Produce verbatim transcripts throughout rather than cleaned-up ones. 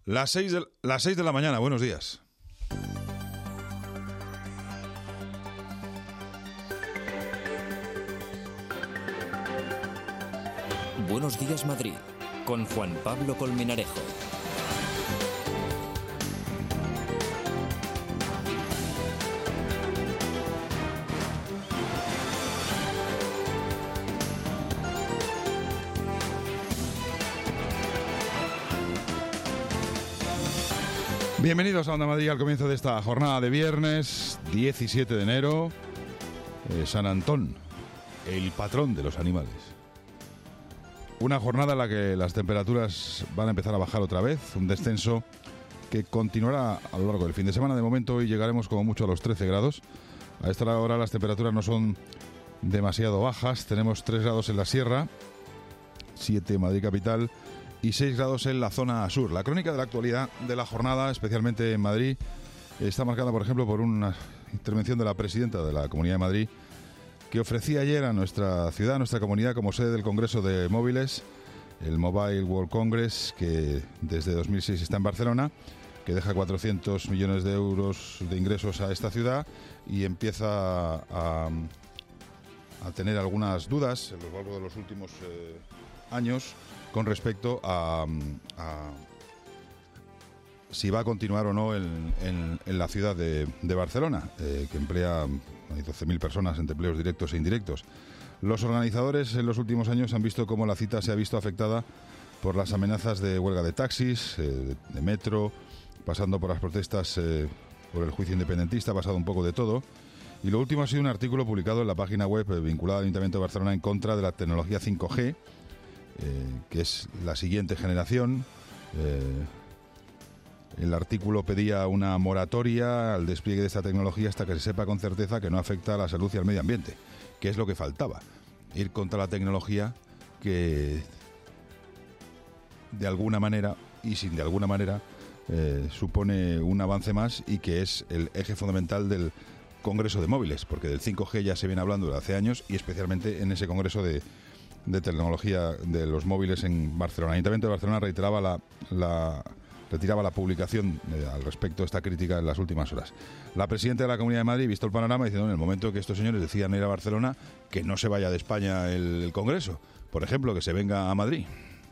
Las seis de, las seis de la mañana, buenos días. Buenos días, Madrid, con Juan Pablo Colmenarejo. Bienvenidos a Onda Madrid al comienzo de esta jornada de viernes diecisiete de enero. Eh, San Antón, el patrón de los animales. Una jornada en la que las temperaturas van a empezar a bajar otra vez, un descenso que continuará a lo largo del fin de semana. De momento hoy llegaremos como mucho a los trece grados. A esta hora las temperaturas no son demasiado bajas. Tenemos tres grados en la sierra, siete en Madrid capital y seis grados en la zona sur. La crónica de la actualidad de la jornada, especialmente en Madrid, está marcada, por ejemplo, por una intervención de la presidenta de la Comunidad de Madrid, que ofrecía ayer a nuestra ciudad, a nuestra comunidad, como sede del Congreso de Móviles, el Mobile World Congress, que desde dos mil seis está en Barcelona, que deja cuatrocientos millones de euros de ingresos a esta ciudad y empieza a, a tener algunas dudas a lo largo de los últimos eh, años con respecto a, a si va a continuar o no en, en, en la ciudad de, de Barcelona, eh, que emplea hay doce mil personas entre empleos directos e indirectos. Los organizadores en los últimos años han visto cómo la cita se ha visto afectada por las amenazas de huelga de taxis, eh, de, de metro, pasando por las protestas eh, por el juicio independentista, ha pasado un poco de todo. Y lo último ha sido un artículo publicado en la página web eh, vinculada al Ayuntamiento de Barcelona en contra de la tecnología cinco G, eh, que es la siguiente generación. Eh, El artículo pedía una moratoria al despliegue de esta tecnología hasta que se sepa con certeza que no afecta a la salud y al medio ambiente, que es lo que faltaba, ir contra la tecnología que de alguna manera y sin de alguna manera eh, supone un avance más y que es el eje fundamental del Congreso de Móviles, porque del cinco G ya se viene hablando desde hace años y especialmente en ese Congreso de, de tecnología de los móviles en Barcelona. El Ayuntamiento de Barcelona reiteraba la... la retiraba la publicación eh, al respecto de esta crítica en las últimas horas. La presidenta de la Comunidad de Madrid, visto el panorama, diciendo en el momento que estos señores decidan ir a Barcelona, que no se vaya de España el, el Congreso. Por ejemplo, que se venga a Madrid.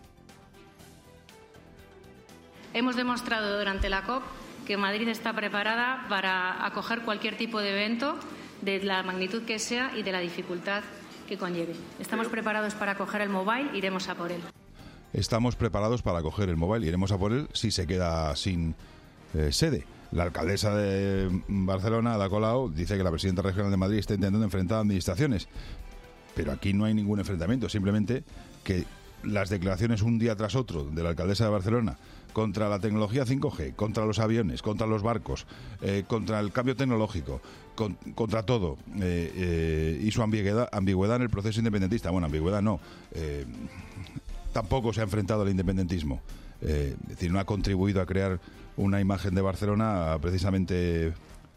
Hemos demostrado durante la COP que Madrid está preparada para acoger cualquier tipo de evento, de la magnitud que sea y de la dificultad que conlleve. Estamos preparados para acoger el mobile, iremos a por él. Estamos preparados para acoger el mobile, iremos a por él si se queda sin eh, sede. La alcaldesa de Barcelona, Ada Colau, dice que la presidenta regional de Madrid está intentando enfrentar administraciones. Pero aquí no hay ningún enfrentamiento, simplemente que las declaraciones un día tras otro de la alcaldesa de Barcelona contra la tecnología cinco G, contra los aviones, contra los barcos, eh, contra el cambio tecnológico, con, contra todo, eh, eh, y su ambigüedad, ambigüedad en el proceso independentista. Bueno, ambigüedad no... Eh, tampoco se ha enfrentado al independentismo. Eh, es decir, no ha contribuido a crear una imagen de Barcelona precisamente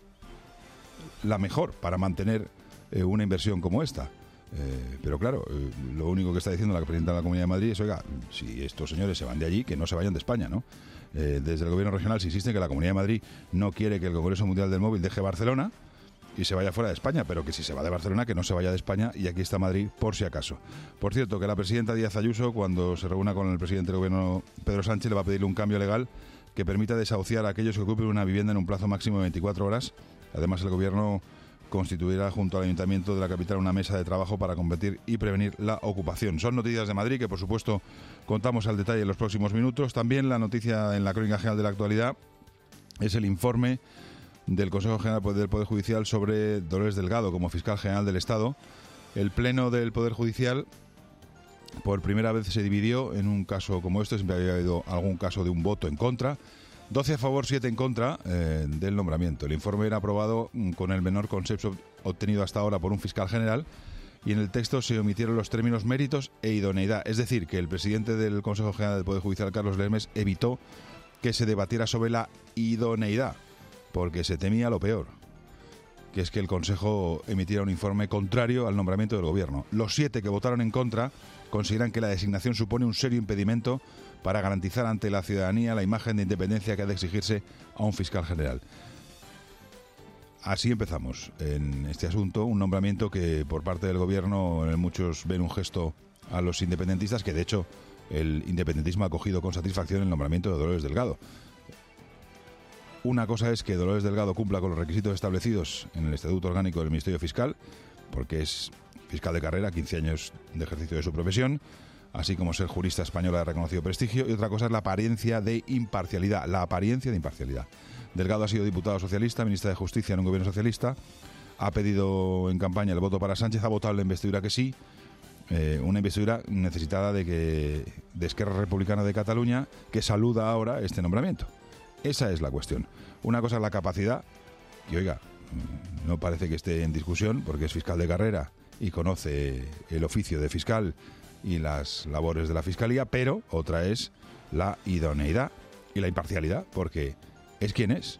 la mejor para mantener eh, una inversión como esta. Eh, pero claro, eh, lo único que está diciendo la presidenta de la Comunidad de Madrid es, oiga, si estos señores se van de allí, que no se vayan de España, ¿no? Eh, desde el gobierno regional se insiste que la Comunidad de Madrid no quiere que el Congreso Mundial del Móvil deje Barcelona y se vaya fuera de España, pero que si se va de Barcelona, que no se vaya de España, y aquí está Madrid por si acaso. Por cierto, que la presidenta Díaz Ayuso, cuando se reúna con el presidente del gobierno Pedro Sánchez, le va a pedirle un cambio legal que permita desahuciar a aquellos que ocupen una vivienda en un plazo máximo de veinticuatro horas. Además, el gobierno constituirá junto al Ayuntamiento de la capital una mesa de trabajo para combatir y prevenir la ocupación. Son noticias de Madrid que, por supuesto, contamos al detalle en los próximos minutos. También la noticia en la crónica general de la actualidad es el informe del Consejo General del Poder Judicial sobre Dolores Delgado como fiscal general del Estado. El Pleno del Poder Judicial por primera vez se dividió en un caso como este. Siempre había habido algún caso de un voto en contra. doce a favor, siete en contra eh, del nombramiento. El informe era aprobado con el menor consenso obtenido hasta ahora por un fiscal general y en el texto se omitieron los términos méritos e idoneidad. Es decir, que el presidente del Consejo General del Poder Judicial, Carlos Lermes, evitó que se debatiera sobre la idoneidad, porque se temía lo peor, que es que el Consejo emitiera un informe contrario al nombramiento del Gobierno. Los siete que votaron en contra consideran que la designación supone un serio impedimento para garantizar ante la ciudadanía la imagen de independencia que ha de exigirse a un fiscal general. Así empezamos en este asunto, un nombramiento que por parte del Gobierno eh, muchos ven un gesto a los independentistas, que de hecho el independentismo ha acogido con satisfacción el nombramiento de Dolores Delgado. Una cosa es que Dolores Delgado cumpla con los requisitos establecidos en el Estatuto Orgánico del Ministerio Fiscal, porque es fiscal de carrera, quince años de ejercicio de su profesión, así como ser jurista española de reconocido prestigio, y otra cosa es la apariencia de imparcialidad, la apariencia de imparcialidad. Delgado ha sido diputado socialista, ministra de Justicia en un gobierno socialista, ha pedido en campaña el voto para Sánchez, ha votado en la investidura que sí, eh, una investidura necesitada de que de Esquerra Republicana de Cataluña, que saluda ahora este nombramiento. Esa es la cuestión. Una cosa es la capacidad, y oiga, no parece que esté en discusión, porque es fiscal de carrera y conoce el oficio de fiscal y las labores de la Fiscalía, pero otra es la idoneidad y la imparcialidad, porque es quien es.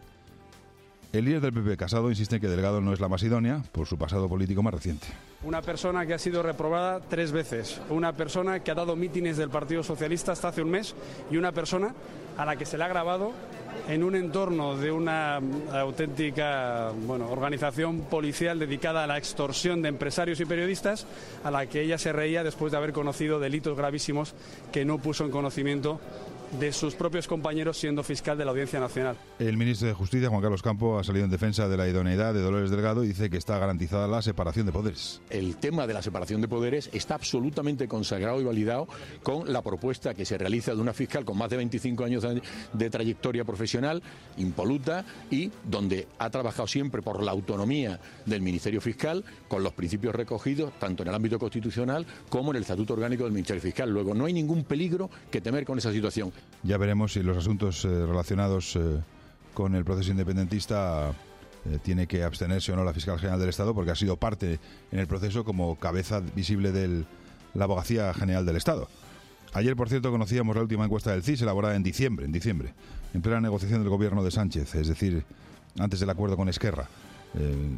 El líder del P P, Casado, insiste en que Delgado no es la más idónea por su pasado político más reciente. Una persona que ha sido reprobada tres veces, una persona que ha dado mítines del Partido Socialista hasta hace un mes y una persona a la que se le ha grabado en un entorno de una auténtica bueno, organización policial dedicada a la extorsión de empresarios y periodistas, a la que ella se reía después de haber conocido delitos gravísimos que no puso en conocimiento de sus propios compañeros siendo fiscal de la Audiencia Nacional. El ministro de Justicia, Juan Carlos Campo, ha salido en defensa de la idoneidad de Dolores Delgado y dice que está garantizada la separación de poderes. El tema de la separación de poderes está absolutamente consagrado y validado con la propuesta que se realiza de una fiscal con más de veinticinco años de, de trayectoria profesional, impoluta, y donde ha trabajado siempre por la autonomía del Ministerio Fiscal, con los principios recogidos tanto en el ámbito constitucional como en el Estatuto Orgánico del Ministerio Fiscal. Luego, no hay ningún peligro que temer con esa situación. Ya veremos si los asuntos eh, relacionados eh, con el proceso independentista eh, tiene que abstenerse o no la fiscal general del Estado, porque ha sido parte en el proceso como cabeza visible de la Abogacía General del Estado. Ayer, por cierto, conocíamos la última encuesta del C I S elaborada en diciembre, en diciembre, en plena negociación del gobierno de Sánchez, es decir, antes del acuerdo con Esquerra. Eh,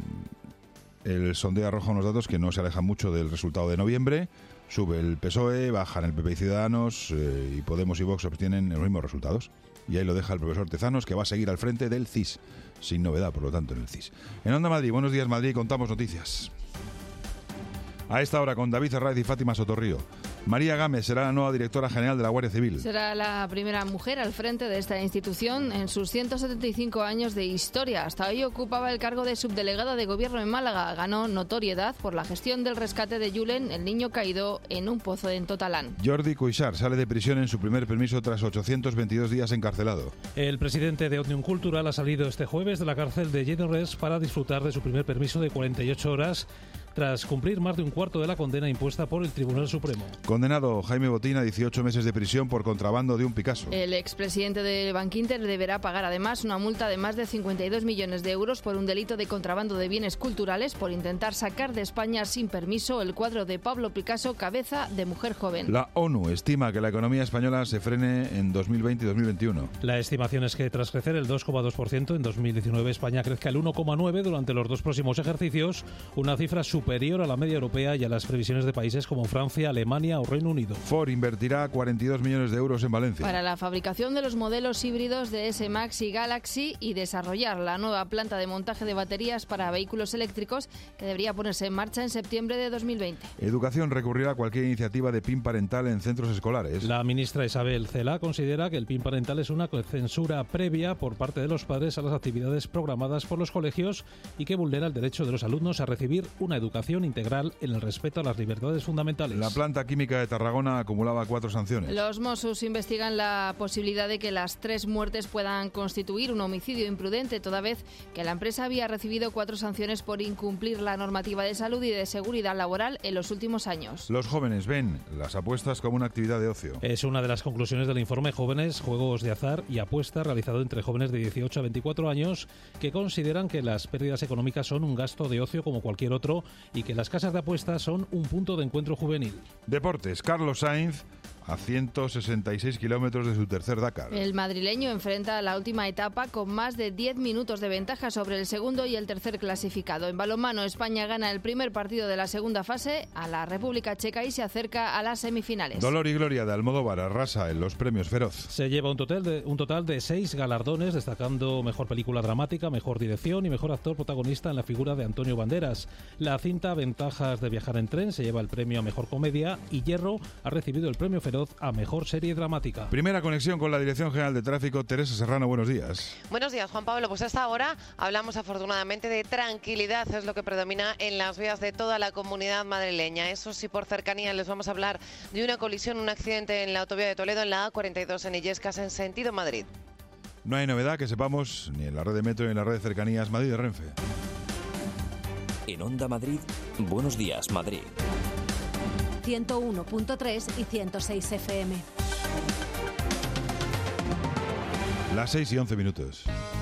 el sondeo arroja unos datos que no se alejan mucho del resultado de noviembre. Sube el P S O E, bajan el P P y Ciudadanos, eh, y Podemos y Vox obtienen los mismos resultados. Y ahí lo deja el profesor Tezanos, que va a seguir al frente del C I S, sin novedad, por lo tanto, en el C I S. En Onda Madrid, Buenos Días Madrid, contamos noticias. A esta hora con David Herráez y Fátima Sotorrío. María Gámez será la nueva directora general de la Guardia Civil. Será la primera mujer al frente de esta institución en sus ciento setenta y cinco años de historia. Hasta hoy ocupaba el cargo de subdelegada de gobierno en Málaga. Ganó notoriedad por la gestión del rescate de Julen, el niño caído en un pozo en Totalán. Jordi Cuixart sale de prisión en su primer permiso tras ochocientos veintidós días encarcelado. El presidente de Òmnium Cultural ha salido este jueves de la cárcel de Lledoners para disfrutar de su primer permiso de cuarenta y ocho horas tras cumplir más de un cuarto de la condena impuesta por el Tribunal Supremo. Condenado Jaime Botín a dieciocho meses de prisión por contrabando de un Picasso. El expresidente de Bankinter deberá pagar además una multa de más de cincuenta y dos millones de euros por un delito de contrabando de bienes culturales por intentar sacar de España sin permiso el cuadro de Pablo Picasso, Cabeza de mujer joven. La ONU estima que la economía española se frene en dos mil veinte y dos mil veintiuno. La estimación es que tras crecer el dos coma dos por ciento en dos mil diecinueve, España crezca el uno coma nueve por ciento durante los dos próximos ejercicios, una cifra superior superior a la media europea y a las previsiones de países como Francia, Alemania o Reino Unido. Ford invertirá cuarenta y dos millones de euros en Valencia para la fabricación de los modelos híbridos de S-Max y Galaxy y desarrollar la nueva planta de montaje de baterías para vehículos eléctricos que debería ponerse en marcha en septiembre de dos mil veinte. Educación recurrirá a cualquier iniciativa de P I N parental en centros escolares. La ministra Isabel Celaá considera que el P I N parental es una censura previa por parte de los padres a las actividades programadas por los colegios y que vulnera el derecho de los alumnos a recibir una educación integral en el respeto a las libertades fundamentales. La planta química de Tarragona acumulaba cuatro sanciones. Los Mossos investigan la posibilidad de que las tres muertes puedan constituir un homicidio imprudente, toda vez que la empresa había recibido cuatro sanciones por incumplir la normativa de salud y de seguridad laboral en los últimos años. Los jóvenes ven las apuestas como una actividad de ocio. Es una de las conclusiones del informe Jóvenes, Juegos de Azar y Apuestas realizado entre jóvenes de dieciocho a veinticuatro años, que consideran que las pérdidas económicas son un gasto de ocio como cualquier otro y que las casas de apuestas son un punto de encuentro juvenil. Deportes. Carlos Sainz a ciento sesenta y seis kilómetros de su tercer Dakar. El madrileño enfrenta la última etapa con más de diez minutos de ventaja sobre el segundo y el tercer clasificado. En balonmano, España gana el primer partido de la segunda fase a la República Checa y se acerca a las semifinales. Dolor y gloria de Almodóvar arrasa en los premios Feroz. Se lleva un total de, un total de seis galardones, destacando mejor película dramática, mejor dirección y mejor actor protagonista en la figura de Antonio Banderas. La cinta Ventajas de viajar en tren se lleva el premio a mejor comedia y Hierro ha recibido el premio Feroz a mejor serie dramática. Primera conexión con la Dirección General de Tráfico. Teresa Serrano, buenos días. Buenos días, Juan Pablo. Pues hasta ahora hablamos afortunadamente de tranquilidad, es lo que predomina en las vías de toda la comunidad madrileña. Eso sí, por cercanía les vamos a hablar de una colisión, un accidente en la autovía de Toledo, en la A cuarenta y dos en Illescas, en sentido Madrid. No hay novedad que sepamos ni en la red de metro ni en la red de cercanías Madrid de Renfe. En Onda Madrid, Buenos Días, Madrid. ciento uno punto tres y ciento seis F M. Las seis y once minutos.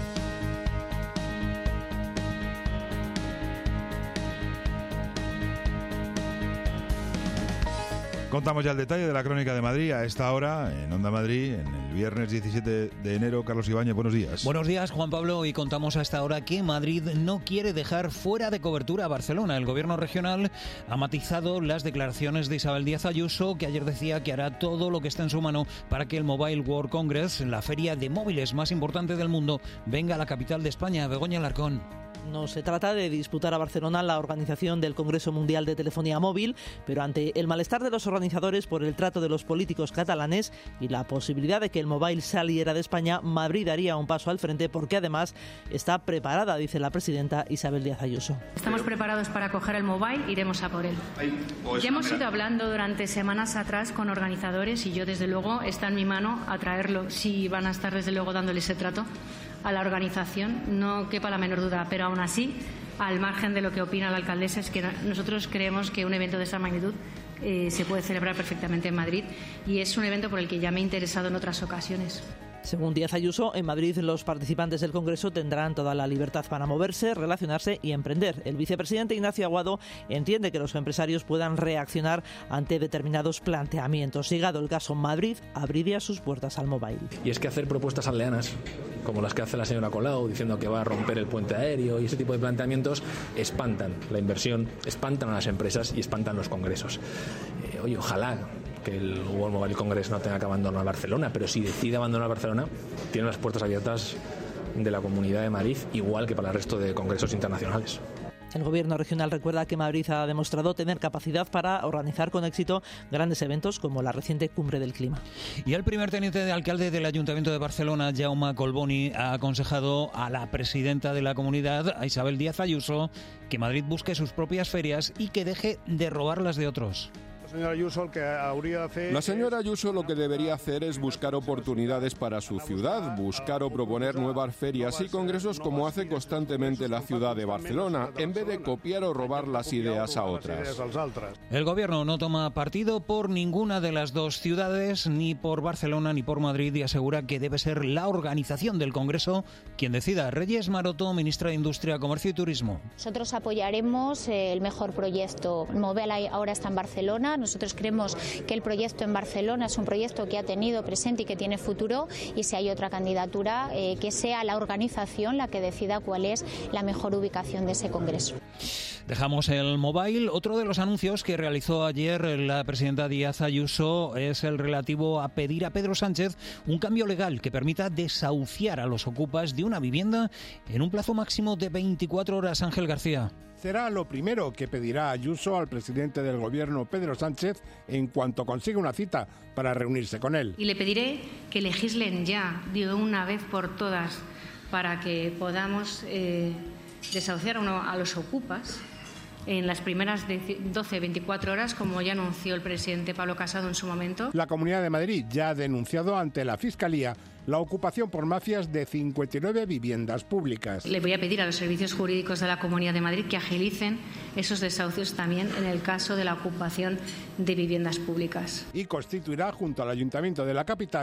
Contamos ya el detalle de la crónica de Madrid a esta hora en Onda Madrid, en el viernes diecisiete de enero. Carlos Ibáñez, buenos días. Buenos días, Juan Pablo, y contamos a esta hora que Madrid no quiere dejar fuera de cobertura a Barcelona. El gobierno regional ha matizado las declaraciones de Isabel Díaz Ayuso, que ayer decía que hará todo lo que esté en su mano para que el Mobile World Congress, la feria de móviles más importante del mundo, venga a la capital de España. Begoña Alarcón. No se trata de disputar a Barcelona la organización del Congreso Mundial de Telefonía Móvil, pero ante el malestar de los organizadores por el trato de los políticos catalanes y la posibilidad de que el Mobile saliera de España, Madrid daría un paso al frente porque además está preparada, dice la presidenta Isabel Díaz Ayuso. Estamos preparados para coger el Mobile, iremos a por él. Ya hemos ido hablando durante semanas atrás con organizadores y yo desde luego está en mi mano atraerlo, si van a estar desde luego dándole ese trato a la organización, no quepa la menor duda, pero aún así, al margen de lo que opina la alcaldesa, es que nosotros creemos que un evento de esa magnitud eh, se puede celebrar perfectamente en Madrid y es un evento por el que ya me he interesado en otras ocasiones. Según Díaz Ayuso, en Madrid los participantes del Congreso tendrán toda la libertad para moverse, relacionarse y emprender. El vicepresidente Ignacio Aguado entiende que los empresarios puedan reaccionar ante determinados planteamientos. Llegado el caso, Madrid abriría sus puertas al Mobile. Y es que hacer propuestas aldeanas, como las que hace la señora Colau, diciendo que va a romper el puente aéreo y ese tipo de planteamientos, espantan la inversión, espantan a las empresas y espantan los congresos. Eh, oye, ojalá que el World Mobile Congress no tenga que abandonar Barcelona, pero si decide abandonar Barcelona, tiene las puertas abiertas de la Comunidad de Madrid, igual que para el resto de congresos internacionales. El gobierno regional recuerda que Madrid ha demostrado tener capacidad para organizar con éxito grandes eventos como la reciente Cumbre del Clima. Y el primer teniente de alcalde del Ayuntamiento de Barcelona, Jaume Colboni, ha aconsejado a la presidenta de la comunidad, a Isabel Díaz Ayuso, que Madrid busque sus propias ferias y que deje de robar las de otros. La señora Ayuso, el que habría hacer La señora Ayuso lo que debería hacer es buscar oportunidades para su ciudad, buscar o proponer nuevas ferias y congresos como hace constantemente la ciudad de Barcelona, en vez de copiar o robar las ideas a otras. El gobierno no toma partido por ninguna de las dos ciudades, ni por Barcelona ni por Madrid, y asegura que debe ser la organización del Congreso quien decida. Reyes Maroto, ministra de Industria, Comercio y Turismo. Nosotros apoyaremos el mejor proyecto. Mobile ahora está en Barcelona. Nosotros creemos que el proyecto en Barcelona es un proyecto que ha tenido presente y que tiene futuro, y si hay otra candidatura, eh, que sea la organización la que decida cuál es la mejor ubicación de ese congreso. Dejamos el Mobile. Otro de los anuncios que realizó ayer la presidenta Díaz Ayuso es el relativo a pedir a Pedro Sánchez un cambio legal que permita desahuciar a los ocupas de una vivienda en un plazo máximo de veinticuatro horas. Ángel García. Será lo primero que pedirá Ayuso al presidente del gobierno, Pedro Sánchez, en cuanto consiga una cita para reunirse con él. Y le pediré que legislen ya de una vez por todas para que podamos eh, desahuciar uno a los ocupas en las primeras doce a veinticuatro horas, como ya anunció el presidente Pablo Casado en su momento. La Comunidad de Madrid ya ha denunciado ante la Fiscalía la ocupación por mafias de cincuenta y nueve viviendas públicas. Le voy a pedir a los servicios jurídicos de la Comunidad de Madrid que agilicen esos desahucios también en el caso de la ocupación de viviendas públicas. Y constituirá, junto al Ayuntamiento de la capital,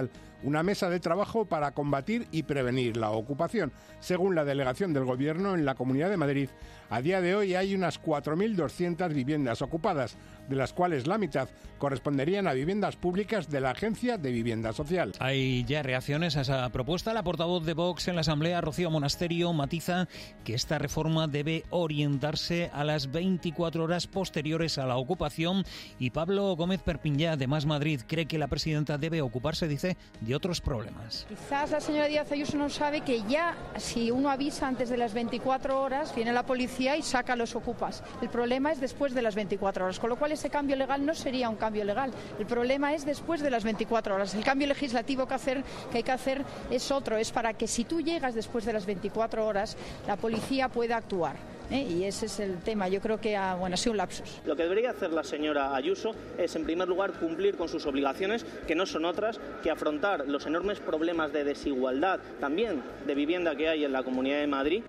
una mesa de trabajo para combatir y prevenir la ocupación. Según la delegación del Gobierno en la Comunidad de Madrid, a día de hoy hay unas cuatro mil doscientas viviendas ocupadas, de las cuales la mitad corresponderían a viviendas públicas de la Agencia de Vivienda Social. Hay ya reacciones a esa propuesta. La portavoz de Vox en la Asamblea, Rocío Monasterio, matiza que esta reforma debe orientarse a las veinticuatro horas posteriores a la ocupación. Y Pablo Gómez Perpiñá, de Más Madrid, cree que la presidenta debe ocuparse, dice, de otros problemas. Quizás la señora Díaz Ayuso no sabe que ya si uno avisa antes de las veinticuatro horas, viene la policía y saca a los ocupas. El problema es después de las veinticuatro horas, con lo cual ese cambio legal no sería un cambio legal. El problema es después de las veinticuatro horas. El cambio legislativo que, hacer, que hay que hacer es otro, es para que si tú llegas después de las veinticuatro horas, la policía pueda actuar. ¿eh? Y ese es el tema. Yo creo que ha, bueno, ha sido un lapsus. Lo que debería hacer la señora Ayuso es, en primer lugar, cumplir con sus obligaciones, que no son otras que afrontar los enormes problemas de desigualdad, también de vivienda que hay en la Comunidad de Madrid.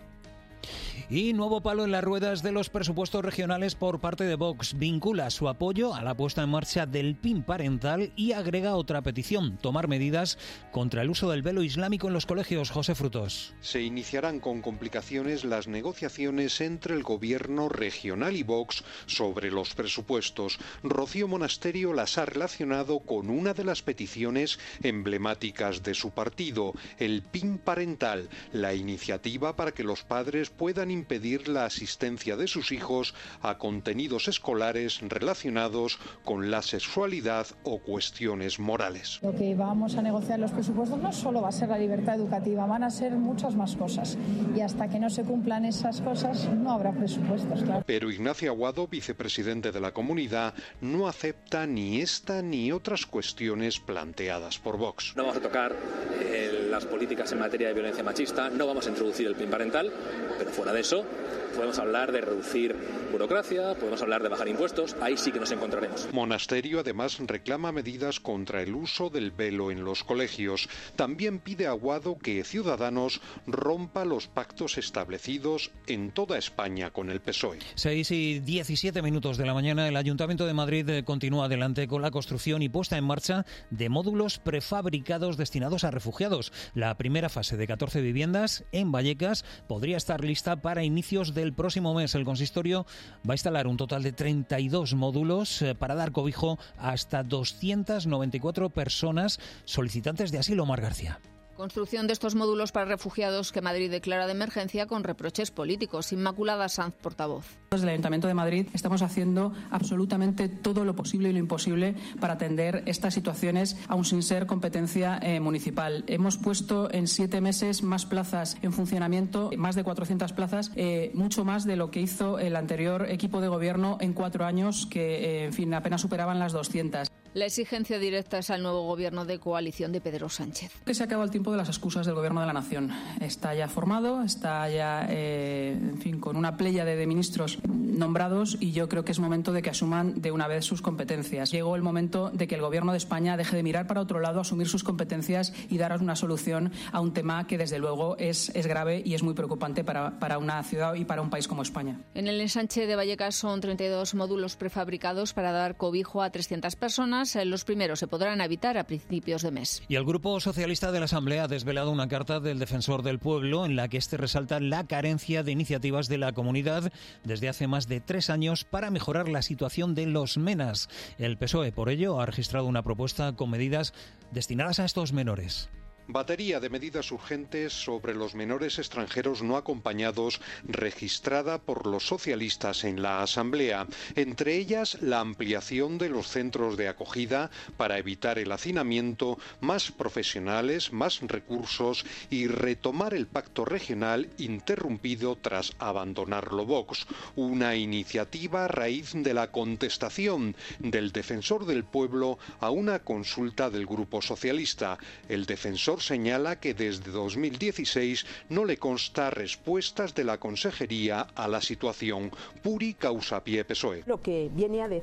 Y nuevo palo en las ruedas de los presupuestos regionales por parte de Vox. Vincula su apoyo a la puesta en marcha del P I N parental y agrega otra petición: tomar medidas contra el uso del velo islámico en los colegios. José Frutos. Se iniciarán con complicaciones las negociaciones entre el gobierno regional y Vox sobre los presupuestos. Rocío Monasterio las ha relacionado con una de las peticiones emblemáticas de su partido, el P I N parental, la iniciativa para que los padres puedan impedir la asistencia de sus hijos a contenidos escolares relacionados con la sexualidad o cuestiones morales. Lo que vamos a negociar en los presupuestos no solo va a ser la libertad educativa, van a ser muchas más cosas. Y hasta que no se cumplan esas cosas, no habrá presupuestos, claro. Pero Ignacio Aguado, vicepresidente de la comunidad, no acepta ni esta ni otras cuestiones planteadas por Vox. No vamos a tocar eh, las políticas en materia de violencia machista, no vamos a introducir el P I N parental, pero fuera de eso podemos hablar de reducir burocracia, podemos hablar de bajar impuestos, ahí sí que nos encontraremos. Monasterio además reclama medidas contra el uso del velo en los colegios. También pide a Aguado que Ciudadanos rompa los pactos establecidos en toda España con el P S O E. seis y diecisiete minutos de la mañana, el Ayuntamiento de Madrid continúa adelante con la construcción y puesta en marcha de módulos prefabricados destinados a refugiados. La primera fase de catorce viviendas en Vallecas podría estar lista para inicios del próximo mes. El consistorio va a instalar un total de treinta y dos módulos eh, para dar cobijo a hasta doscientas noventa y cuatro personas solicitantes de asilo. Mar García. Construcción de estos módulos para refugiados que Madrid declara de emergencia con reproches políticos. Inmaculada Sanz, portavoz. Desde el Ayuntamiento de Madrid estamos haciendo absolutamente todo lo posible y lo imposible para atender estas situaciones, aun sin ser competencia eh, municipal. Hemos puesto en siete meses más plazas en funcionamiento, más de cuatrocientas plazas, eh, mucho más de lo que hizo el anterior equipo de gobierno en cuatro años, que eh, en fin, apenas superaban las doscientas. La exigencia directa es al nuevo gobierno de coalición de Pedro Sánchez. Que se acaba el tiempo de las excusas del gobierno de la nación. Está ya formado, está ya, eh, en fin, con una pléyade de ministros nombrados, y yo creo que es momento de que asuman de una vez sus competencias. Llegó el momento de que el gobierno de España deje de mirar para otro lado, asumir sus competencias y dar una solución a un tema que desde luego es, es grave y es muy preocupante para, para una ciudad y para un país como España. En el ensanche de Vallecas son treinta y dos módulos prefabricados para dar cobijo a trescientas personas. Los primeros se podrán habitar a principios de mes. Y el Grupo Socialista de la Asamblea ha desvelado una carta del Defensor del Pueblo en la que este resalta la carencia de iniciativas de la comunidad desde hace más de tres años para mejorar la situación de los menas. El P S O E, por ello, ha registrado una propuesta con medidas destinadas a estos menores. Batería de medidas urgentes sobre los menores extranjeros no acompañados registrada por los socialistas en la Asamblea. Entre ellas, la ampliación de los centros de acogida para evitar el hacinamiento, más profesionales, más recursos y retomar el pacto regional interrumpido tras abandonarlo Vox. Una iniciativa a raíz de la contestación del Defensor del Pueblo a una consulta del Grupo Socialista. El Defensor señala que desde dos mil dieciséis no le consta respuestas de la Consejería a la situación. Puri Causapié, P S O E. Lo que viene a decir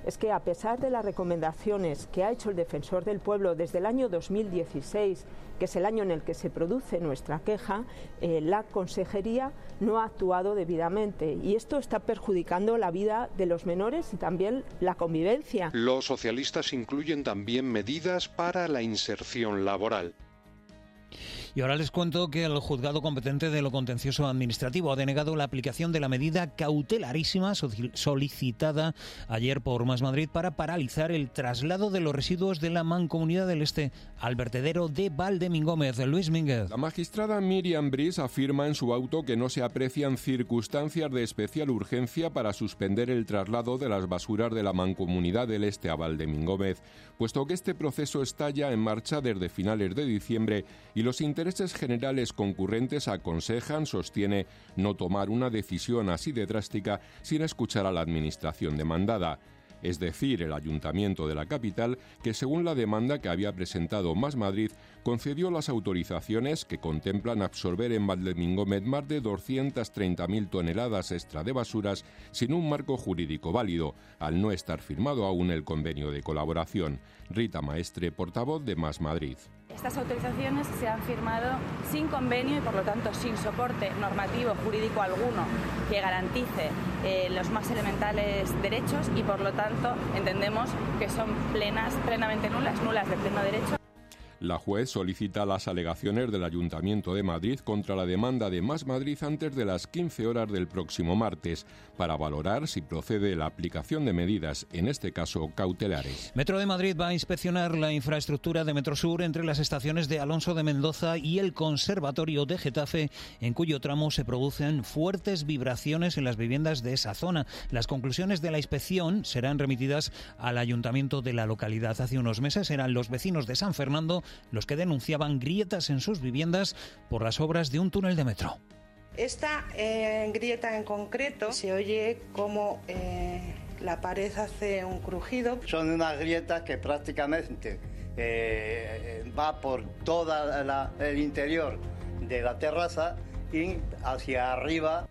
es que a pesar de las recomendaciones que ha hecho el Defensor del Pueblo desde el año dos mil dieciséis, que es el año en el que se produce nuestra queja, eh, la Consejería no ha actuado debidamente y esto está perjudicando la vida de los menores y también la convivencia. Los socialistas incluyen también medidas para la inserción laboral. Y ahora les cuento que el juzgado competente de lo contencioso administrativo ha denegado la aplicación de la medida cautelarísima solicitada ayer por Más Madrid para paralizar el traslado de los residuos de la Mancomunidad del Este al vertedero de Valdemingómez. Luis Mínguez. La magistrada Miriam Briz afirma en su auto que no se aprecian circunstancias de especial urgencia para suspender el traslado de las basuras de la Mancomunidad del Este a Valdemingómez, puesto que este proceso está ya en marcha desde finales de diciembre y los intereses generales concurrentes aconsejan, sostiene, no tomar una decisión así de drástica sin escuchar a la administración demandada. Es decir, el Ayuntamiento de la capital, que según la demanda que había presentado Más Madrid, concedió las autorizaciones que contemplan absorber en Valdemingómez más de doscientas treinta mil toneladas extra de basuras sin un marco jurídico válido, al no estar firmado aún el convenio de colaboración. Rita Maestre, portavoz de Más Madrid. Estas autorizaciones se han firmado sin convenio y, por lo tanto, sin soporte normativo jurídico alguno que garantice eh, los más elementales derechos y, por lo tanto, entendemos que son plenas, plenamente nulas, nulas de pleno derecho. La juez solicita las alegaciones del Ayuntamiento de Madrid contra la demanda de Más Madrid antes de las quince horas del próximo martes, para valorar si procede la aplicación de medidas, en este caso cautelares. Metro de Madrid va a inspeccionar la infraestructura de Metrosur entre las estaciones de Alonso de Mendoza y el Conservatorio de Getafe, en cuyo tramo se producen fuertes vibraciones en las viviendas de esa zona. Las conclusiones de la inspección serán remitidas al Ayuntamiento de la localidad. Hace unos meses eran los vecinos de San Fernando los que denunciaban grietas en sus viviendas por las obras de un túnel de metro. Esta eh, grieta en concreto se oye como eh, la pared hace un crujido. Son unas grietas que prácticamente eh, va por todo el interior de la terraza y hacia arriba.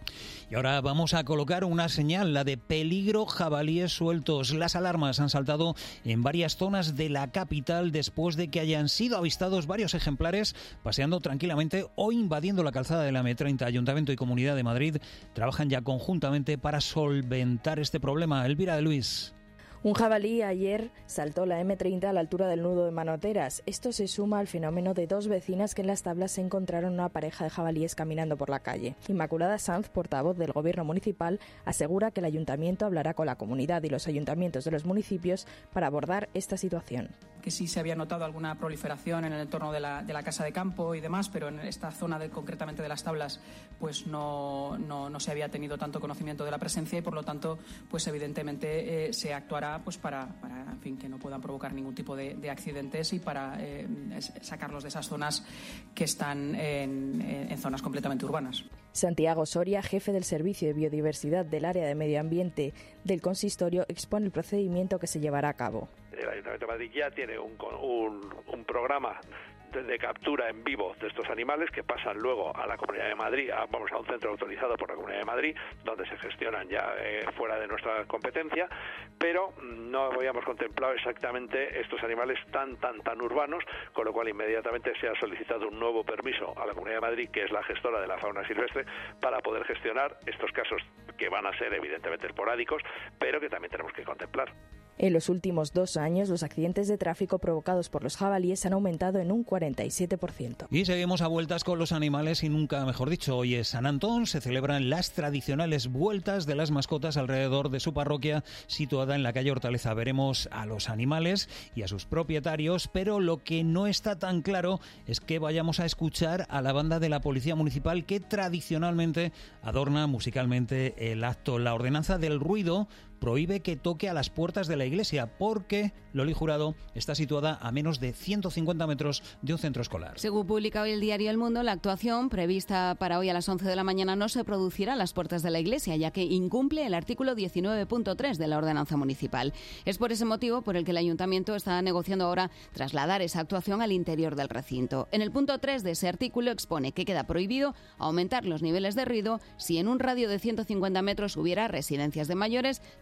Y ahora vamos a colocar una señal, la de peligro jabalíes sueltos. Las alarmas han saltado en varias zonas de la capital después de que hayan sido avistados varios ejemplares paseando tranquilamente o invadiendo la calzada de la eme treinta. Ayuntamiento y Comunidad de Madrid trabajan ya conjuntamente para solventar este problema. Elvira de Luis. Un jabalí ayer saltó la eme treinta a la altura del nudo de Manoteras. Esto se suma al fenómeno de dos vecinas que en las tablas se encontraron una pareja de jabalíes caminando por la calle. Inmaculada Sanz, portavoz del Gobierno municipal, asegura que el ayuntamiento hablará con la comunidad y los ayuntamientos de los municipios para abordar esta situación. Que sí se había notado alguna proliferación en el entorno de la, de la casa de campo y demás, pero en esta zona de, concretamente de las tablas, pues no, no, no se había tenido tanto conocimiento de la presencia y por lo tanto, pues evidentemente eh, se actuará pues para, para en fin, que no puedan provocar ningún tipo de, de accidentes y para eh, sacarlos de esas zonas que están en, en zonas completamente urbanas. Santiago Soria, jefe del Servicio de Biodiversidad del Área de Medio Ambiente del Consistorio, expone el procedimiento que se llevará a cabo. El Ayuntamiento de Madrid ya tiene un, un, un programa de, de captura en vivo de estos animales que pasan luego a la Comunidad de Madrid, a, vamos a un centro autorizado por la Comunidad de Madrid, donde se gestionan ya eh, fuera de nuestra competencia, pero no habíamos contemplado exactamente estos animales tan, tan, tan urbanos, con lo cual inmediatamente se ha solicitado un nuevo permiso a la Comunidad de Madrid, que es la gestora de la fauna silvestre, para poder gestionar estos casos que van a ser evidentemente esporádicos, pero que también tenemos que contemplar. En los últimos dos años, los accidentes de tráfico provocados por los jabalíes han aumentado en un cuarenta y siete por ciento. Y seguimos a vueltas con los animales y nunca mejor dicho. Hoy es San Antón, se celebran las tradicionales vueltas de las mascotas alrededor de su parroquia situada en la calle Hortaleza. Veremos a los animales y a sus propietarios, pero lo que no está tan claro es que vayamos a escuchar a la banda de la Policía Municipal que tradicionalmente adorna musicalmente el acto. La ordenanza del ruido prohíbe que toque a las puertas de la iglesia porque Loli Jurado está situada a menos de ciento cincuenta metros de un centro escolar. Según publica hoy el diario El Mundo, la actuación prevista para hoy a las once de la mañana no se producirá a las puertas de la iglesia, ya que incumple el artículo diecinueve punto tres de la ordenanza municipal. Es por ese motivo por el que el ayuntamiento está negociando ahora trasladar esa actuación al interior del recinto. En el punto tres de ese artículo expone que queda prohibido aumentar los niveles de ruido si en un radio de ciento cincuenta metros hubiera residencias de mayores,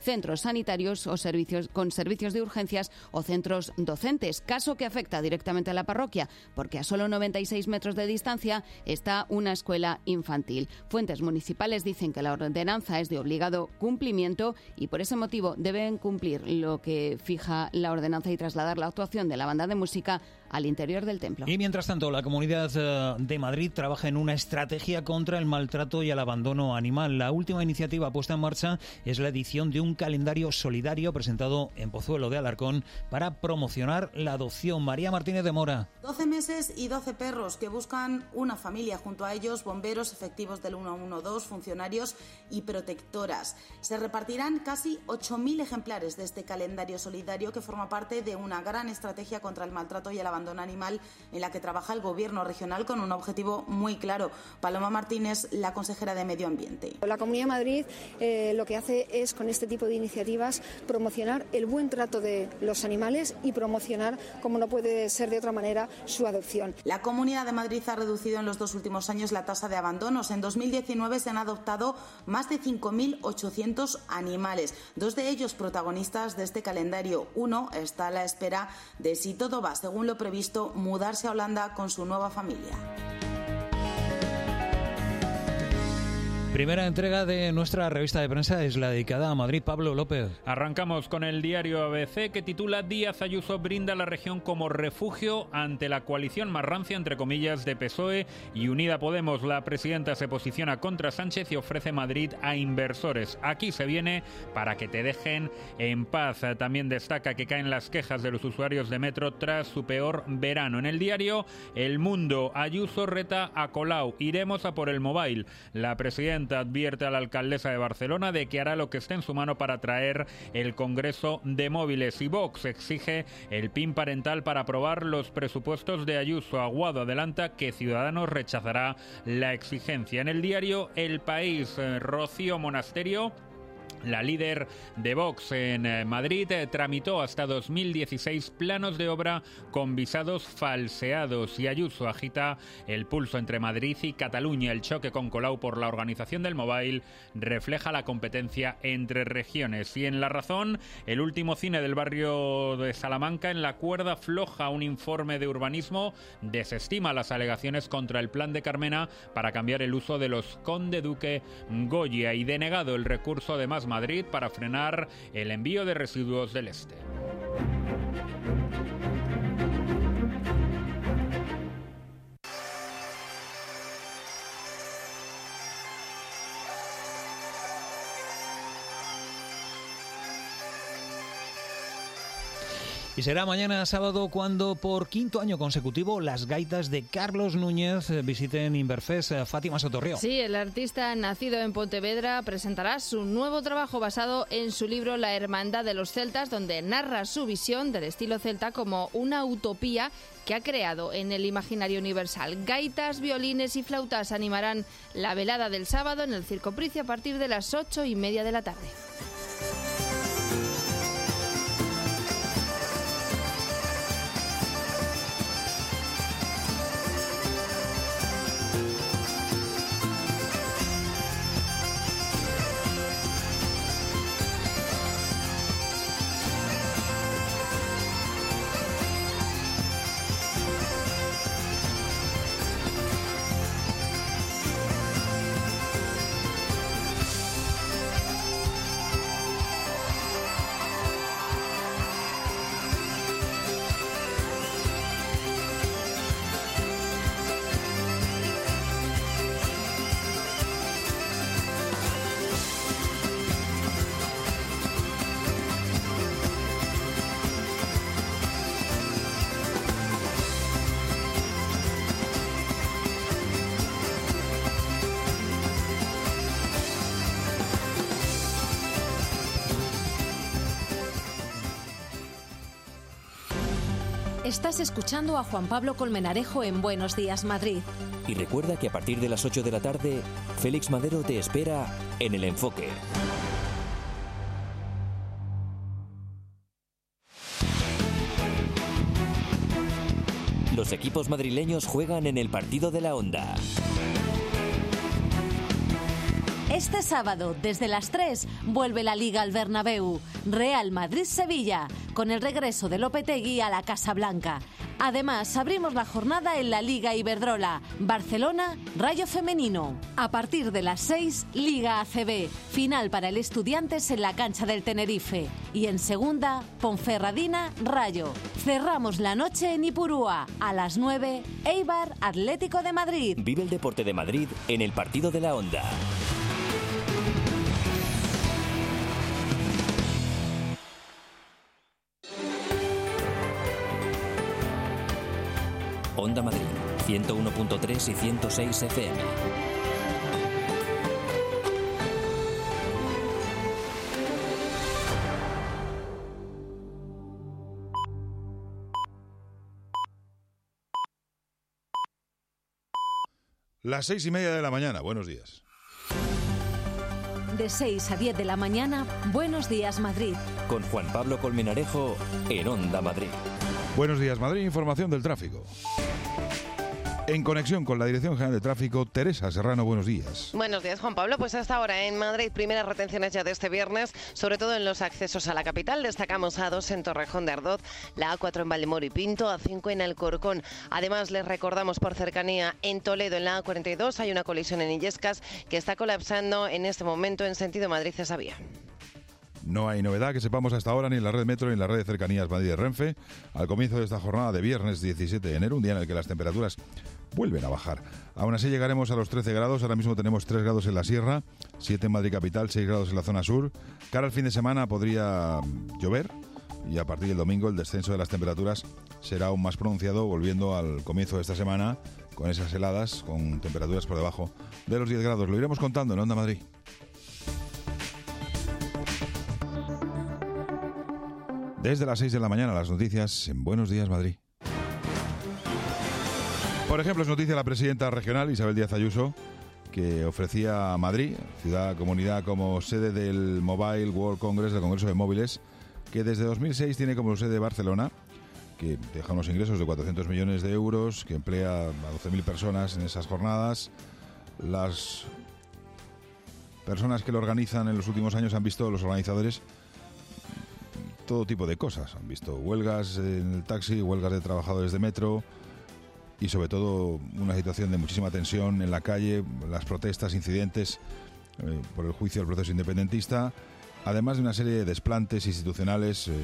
centros sanitarios o servicios con servicios de urgencias o centros docentes, caso que afecta directamente a la parroquia, porque a solo noventa y seis metros de distancia está una escuela infantil. Fuentes municipales dicen que la ordenanza es de obligado cumplimiento y por ese motivo deben cumplir lo que fija la ordenanza y trasladar la actuación de la banda de música al interior del templo. Y mientras tanto, la Comunidad de Madrid trabaja en una estrategia contra el maltrato y el abandono animal. La última iniciativa puesta en marcha es la edición de un calendario solidario presentado en Pozuelo de Alarcón para promocionar la adopción. María Martínez de Mora. doce meses y doce perros que buscan una familia. Junto a ellos, bomberos, efectivos del uno uno dos, funcionarios y protectoras. Se repartirán casi ocho mil ejemplares de este calendario solidario que forma parte de una gran estrategia contra el maltrato y el abandono animal en la que trabaja el Gobierno regional con un objetivo muy claro. Paloma Martínez, la consejera de Medio Ambiente. La Comunidad de Madrid eh, lo que hace es, con este tipo de iniciativas, promocionar el buen trato de los animales y promocionar, como no puede ser de otra manera, su adopción. La Comunidad de Madrid ha reducido en los dos últimos años la tasa de abandonos. En dos mil diecinueve se han adoptado más de cinco mil ochocientos animales, dos de ellos protagonistas de este calendario. Uno está a la espera de, si todo va según lo previsto, visto mudarse a Holanda con su nueva familia. Primera entrega de nuestra revista de prensa es la dedicada a Madrid. Pablo López. Arrancamos con el diario A B C, que titula Díaz Ayuso brinda a la región como refugio ante la coalición más rancia, entre comillas, de P S O E y Unida Podemos. La presidenta se posiciona contra Sánchez y ofrece Madrid a inversores. Aquí se viene para que te dejen en paz. También destaca que caen las quejas de los usuarios de Metro tras su peor verano. En el diario El Mundo, Ayuso reta a Colau. Iremos a por el mobile. La presidenta advierte a la alcaldesa de Barcelona de que hará lo que esté en su mano para traer el Congreso de Móviles. Y Vox exige el P I N parental para aprobar los presupuestos de Ayuso. Aguado adelanta que Ciudadanos rechazará la exigencia. En el diario El País, Rocío Monasterio, la líder de Vox en Madrid, tramitó hasta dos mil dieciséis planos de obra con visados falseados, y Ayuso agita el pulso entre Madrid y Cataluña. El choque con Colau por la organización del Mobile refleja la competencia entre regiones. Y en La Razón, el último cine del barrio de Salamanca en la cuerda floja. Un informe de urbanismo desestima las alegaciones contra el plan de Carmena para cambiar el uso de los Conde Duque Goya, y denegado el recurso de Más Madrid para frenar el envío de residuos del este. Y será mañana sábado cuando por quinto año consecutivo las gaitas de Carlos Núñez visiten Inverfest. Fátima Sotorrio. Sí, el artista nacido en Pontevedra presentará su nuevo trabajo basado en su libro La Hermandad de los Celtas, donde narra su visión del estilo celta como una utopía que ha creado en el imaginario universal. Gaitas, violines y flautas animarán la velada del sábado en el Circo Price a partir de las ocho y media de la tarde. Estás escuchando a Juan Pablo Colmenarejo en Buenos Días, Madrid. Y recuerda que a partir de las ocho de la tarde, Félix Madero te espera en El Enfoque. Los equipos madrileños juegan en el partido de la Onda. Este sábado, desde las tres, vuelve la Liga al Bernabéu. Real Madrid-Sevilla, con el regreso de Lopetegui a la Casa Blanca. Además, abrimos la jornada en la Liga Iberdrola. Barcelona-Rayo Femenino. A partir de las seis, Liga A C B. Final para el Estudiantes en la cancha del Tenerife. Y en segunda, Ponferradina-Rayo. Cerramos la noche en Ipurúa. A las nueve, Eibar Atlético de Madrid. Vive el deporte de Madrid en el partido de la Onda. Onda Madrid, ciento uno punto tres y ciento seis F M. Las seis y media de la mañana, buenos días. De seis a diez de la mañana, Buenos Días Madrid. Con Juan Pablo Colmenarejo en Onda Madrid. Buenos días Madrid, información del tráfico. En conexión con la Dirección General de Tráfico, Teresa Serrano, buenos días. Buenos días, Juan Pablo. Pues hasta ahora en Madrid, primeras retenciones ya de este viernes, sobre todo en los accesos a la capital. Destacamos A dos en Torrejón de Ardoz, la A cuatro en Valdemoro y Pinto, A cinco en Alcorcón. Además, les recordamos por cercanía en Toledo, en la A cuarenta y dos, hay una colisión en Illescas que está colapsando en este momento en sentido Madrid-esa vía. No hay novedad que sepamos hasta ahora ni en la red metro ni en la red de cercanías Madrid de Renfe. Al comienzo de esta jornada de viernes diecisiete de enero, un día en el que las temperaturas vuelven a bajar. Aún así llegaremos a los trece grados, ahora mismo tenemos tres grados en la sierra, siete en Madrid capital, seis grados en la zona sur. Cara al fin de semana podría llover y a partir del domingo el descenso de las temperaturas será aún más pronunciado, volviendo al comienzo de esta semana con esas heladas, con temperaturas por debajo de los diez grados. Lo iremos contando en Onda Madrid. Desde las seis de la mañana, las noticias en Buenos Días Madrid. Por ejemplo, es noticia la presidenta regional, Isabel Díaz Ayuso, que ofrecía a Madrid, ciudad, comunidad, como sede del Mobile World Congress, del Congreso de Móviles, que desde dos mil seis tiene como sede Barcelona, que deja unos ingresos de cuatrocientos millones de euros, que emplea a doce mil personas en esas jornadas. Las personas que lo organizan en los últimos años han visto, los organizadores, todo tipo de cosas. Han visto huelgas en el taxi, huelgas de trabajadores de metro y sobre todo una situación de muchísima tensión en la calle, las protestas, incidentes eh, por el juicio del proceso independentista, además de una serie de desplantes institucionales, eh,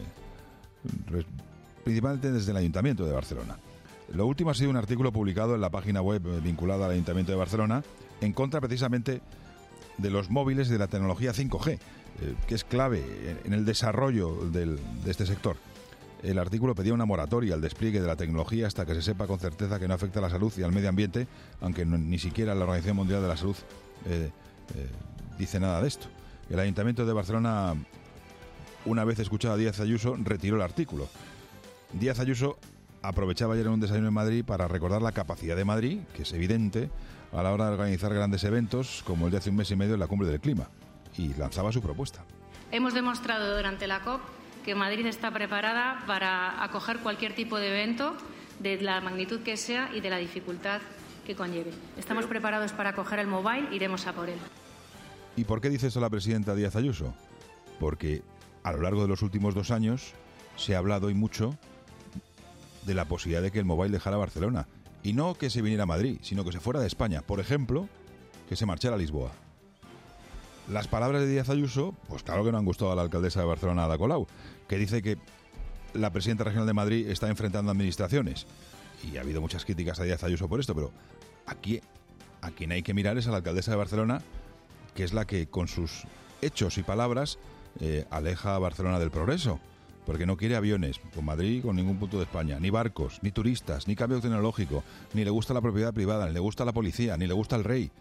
eh, principalmente desde el Ayuntamiento de Barcelona. Lo último ha sido un artículo publicado en la página web eh, vinculada al Ayuntamiento de Barcelona en contra precisamente de los móviles y de la tecnología cinco G, eh, que es clave en el desarrollo del, de este sector. El artículo pedía una moratoria al despliegue de la tecnología hasta que se sepa con certeza que no afecta a la salud y al medio ambiente, aunque no, ni siquiera la Organización Mundial de la Salud eh, eh, dice nada de esto. El Ayuntamiento de Barcelona, una vez escuchado a Díaz Ayuso, retiró el artículo. Díaz Ayuso aprovechaba ayer en un desayuno en Madrid para recordar la capacidad de Madrid, que es evidente, a la hora de organizar grandes eventos como el de hace un mes y medio en la Cumbre del Clima, y lanzaba su propuesta. Hemos demostrado durante la COP que Madrid está preparada para acoger cualquier tipo de evento, de la magnitud que sea y de la dificultad que conlleve. Estamos preparados para acoger el mobile, iremos a por él. ¿Y por qué dice esto la presidenta Díaz Ayuso? Porque a lo largo de los últimos dos años se ha hablado y mucho de la posibilidad de que el mobile dejara Barcelona. Y no que se viniera a Madrid, sino que se fuera de España. Por ejemplo, que se marchara a Lisboa. Las palabras de Díaz Ayuso, pues claro que no han gustado a la alcaldesa de Barcelona, Ada Colau, que dice que la presidenta regional de Madrid está enfrentando administraciones. Y ha habido muchas críticas a Díaz Ayuso por esto, pero aquí a quien hay que mirar es a la alcaldesa de Barcelona, que es la que con sus hechos y palabras eh, aleja a Barcelona del progreso. Porque no quiere aviones con Madrid, con ningún punto de España, ni barcos, ni turistas, ni cambio tecnológico, ni le gusta la propiedad privada, ni le gusta la policía, ni le gusta el rey.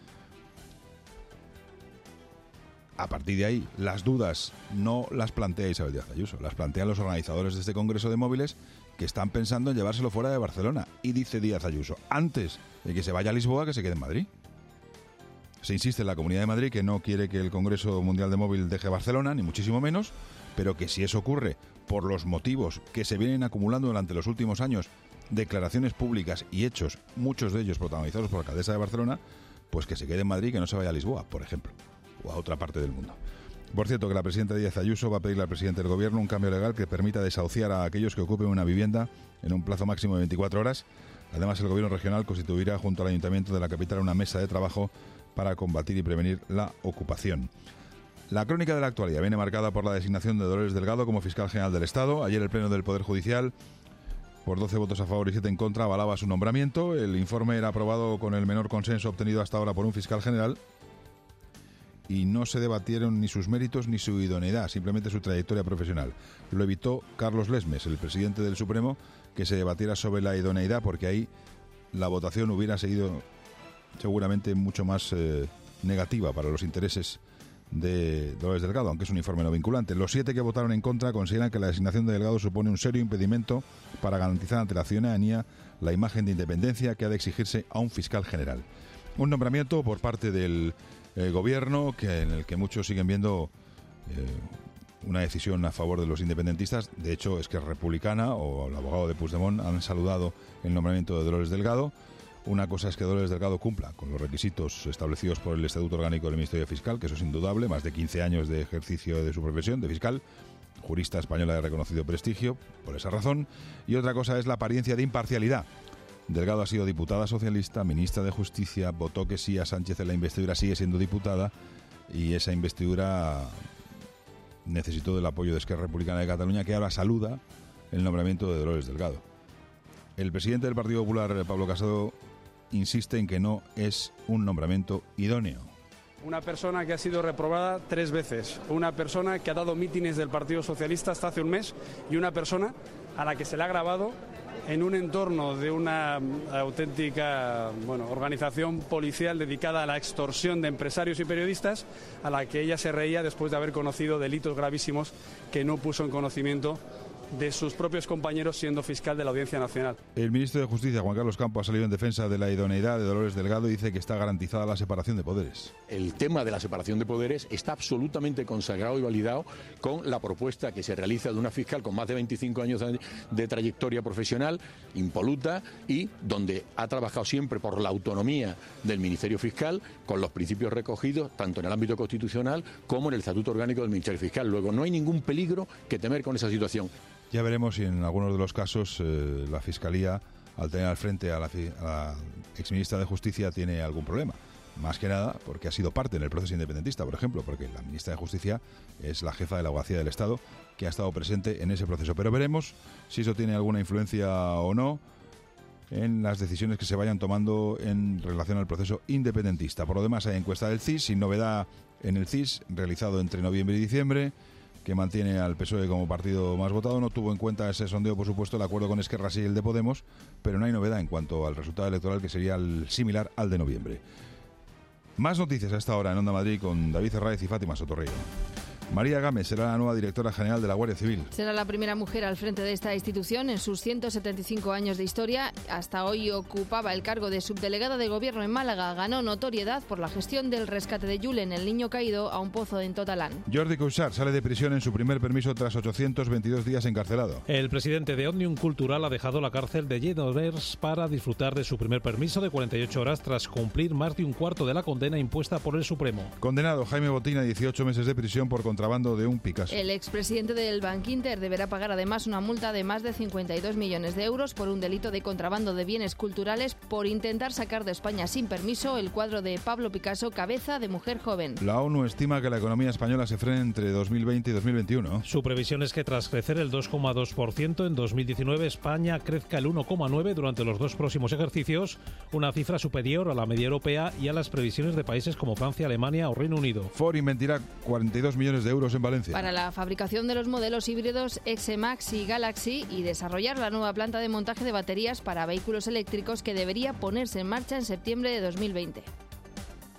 A partir de ahí, las dudas no las plantea Isabel Díaz Ayuso, las plantean los organizadores de este Congreso de Móviles, que están pensando en llevárselo fuera de Barcelona. Y dice Díaz Ayuso, antes de que se vaya a Lisboa, que se quede en Madrid. Se insiste en la Comunidad de Madrid que no quiere que el Congreso Mundial de Móvil deje Barcelona, ni muchísimo menos, pero que si eso ocurre por los motivos que se vienen acumulando durante los últimos años, declaraciones públicas y hechos, muchos de ellos protagonizados por la alcaldesa de Barcelona, pues que se quede en Madrid y que no se vaya a Lisboa, por ejemplo, o a otra parte del mundo. Por cierto, que la presidenta Díaz Ayuso va a pedirle al presidente del Gobierno un cambio legal que permita desahuciar a aquellos que ocupen una vivienda en un plazo máximo de veinticuatro horas. Además, el Gobierno regional constituirá junto al Ayuntamiento de la capital una mesa de trabajo para combatir y prevenir la ocupación. La crónica de la actualidad viene marcada por la designación de Dolores Delgado como fiscal general del Estado. Ayer el Pleno del Poder Judicial, por doce votos a favor y siete en contra, avalaba su nombramiento. El informe era aprobado con el menor consenso obtenido hasta ahora por un fiscal general y no se debatieron ni sus méritos ni su idoneidad, simplemente su trayectoria profesional. Lo evitó Carlos Lesmes, el presidente del Supremo, que se debatiera sobre la idoneidad, porque ahí la votación hubiera seguido seguramente mucho más eh, negativa para los intereses de Dolores Delgado, aunque es un informe no vinculante. Los siete que votaron en contra consideran que la designación de Delgado supone un serio impedimento para garantizar ante la ciudadanía la imagen de independencia que ha de exigirse a un fiscal general. Un nombramiento por parte del eh, Gobierno que, en el que muchos siguen viendo eh, una decisión a favor de los independentistas. De hecho, es que Republicana o el abogado de Puigdemont han saludado el nombramiento de Dolores Delgado. Una cosa es que Dolores Delgado cumpla con los requisitos establecidos por el Estatuto Orgánico del Ministerio Fiscal, que eso es indudable, más de quince años de ejercicio de su profesión de fiscal, jurista española de reconocido prestigio, por esa razón. Y otra cosa es la apariencia de imparcialidad. Delgado ha sido diputada socialista, ministra de Justicia, votó que sí a Sánchez en la investidura, sigue siendo diputada, y esa investidura necesitó del apoyo de Esquerra Republicana de Cataluña, que ahora saluda el nombramiento de Dolores Delgado. El presidente del Partido Popular, Pablo Casado, insiste en que no es un nombramiento idóneo. Una persona que ha sido reprobada tres veces, una persona que ha dado mítines del Partido Socialista hasta hace un mes y una persona a la que se le ha grabado en un entorno de una auténtica bueno, organización policial dedicada a la extorsión de empresarios y periodistas, a la que ella se reía después de haber conocido delitos gravísimos que no puso en conocimiento de sus propios compañeros siendo fiscal de la Audiencia Nacional. El ministro de Justicia, Juan Carlos Campo, ha salido en defensa de la idoneidad de Dolores Delgado y dice que está garantizada la separación de poderes. El tema de la separación de poderes está absolutamente consagrado y validado con la propuesta que se realiza de una fiscal con más de veinticinco años de, de trayectoria profesional, impoluta, y donde ha trabajado siempre por la autonomía del Ministerio Fiscal, con los principios recogidos tanto en el ámbito constitucional como en el Estatuto Orgánico del Ministerio Fiscal. Luego, no hay ningún peligro que temer con esa situación. Ya veremos si en algunos de los casos eh, la Fiscalía, al tener al frente a la, a la exministra de Justicia, tiene algún problema. Más que nada porque ha sido parte en el proceso independentista, por ejemplo, porque la ministra de Justicia es la jefa de la Abogacía del Estado que ha estado presente en ese proceso. Pero veremos si eso tiene alguna influencia o no en las decisiones que se vayan tomando en relación al proceso independentista. Por lo demás, hay encuesta del C I S, sin novedad en el C I S, realizado entre noviembre y diciembre, que mantiene al P S O E como partido más votado. No tuvo en cuenta ese sondeo, por supuesto, el acuerdo con Esquerra y el de Podemos, pero no hay novedad en cuanto al resultado electoral, que sería el similar al de noviembre. Más noticias a esta hora en Onda Madrid con David Herráez y Fátima Sotorrillo. María Gámez será la nueva directora general de la Guardia Civil. Será la primera mujer al frente de esta institución en sus ciento setenta y cinco años de historia. Hasta hoy ocupaba el cargo de subdelegada de Gobierno en Málaga. Ganó notoriedad por la gestión del rescate de Julen, el niño caído a un pozo en Totalán. Jordi Cuixart sale de prisión en su primer permiso tras ochocientos veintidós días encarcelado. El presidente de Òmnium Cultural ha dejado la cárcel de Lledoners para disfrutar de su primer permiso de cuarenta y ocho horas tras cumplir más de un cuarto de la condena impuesta por el Supremo. Condenado Jaime Botín a dieciocho meses de prisión por contrabando de un Picasso. El expresidente del Bankinter deberá pagar además una multa de más de cincuenta y dos millones de euros por un delito de contrabando de bienes culturales por intentar sacar de España sin permiso el cuadro de Pablo Picasso, Cabeza de mujer joven. La ONU estima que la economía española se frene entre dos mil veinte y dos mil veintiuno. Su previsión es que tras crecer el dos coma dos por ciento en dos mil diecinueve, España crezca el uno coma nueve por ciento durante los dos próximos ejercicios, una cifra superior a la media europea y a las previsiones de países como Francia, Alemania o Reino Unido. Ford invertirá cuarenta y dos millones de euros en Valencia para la fabricación de los modelos híbridos X-Max y Galaxy y desarrollar la nueva planta de montaje de baterías para vehículos eléctricos que debería ponerse en marcha en septiembre de dos mil veinte.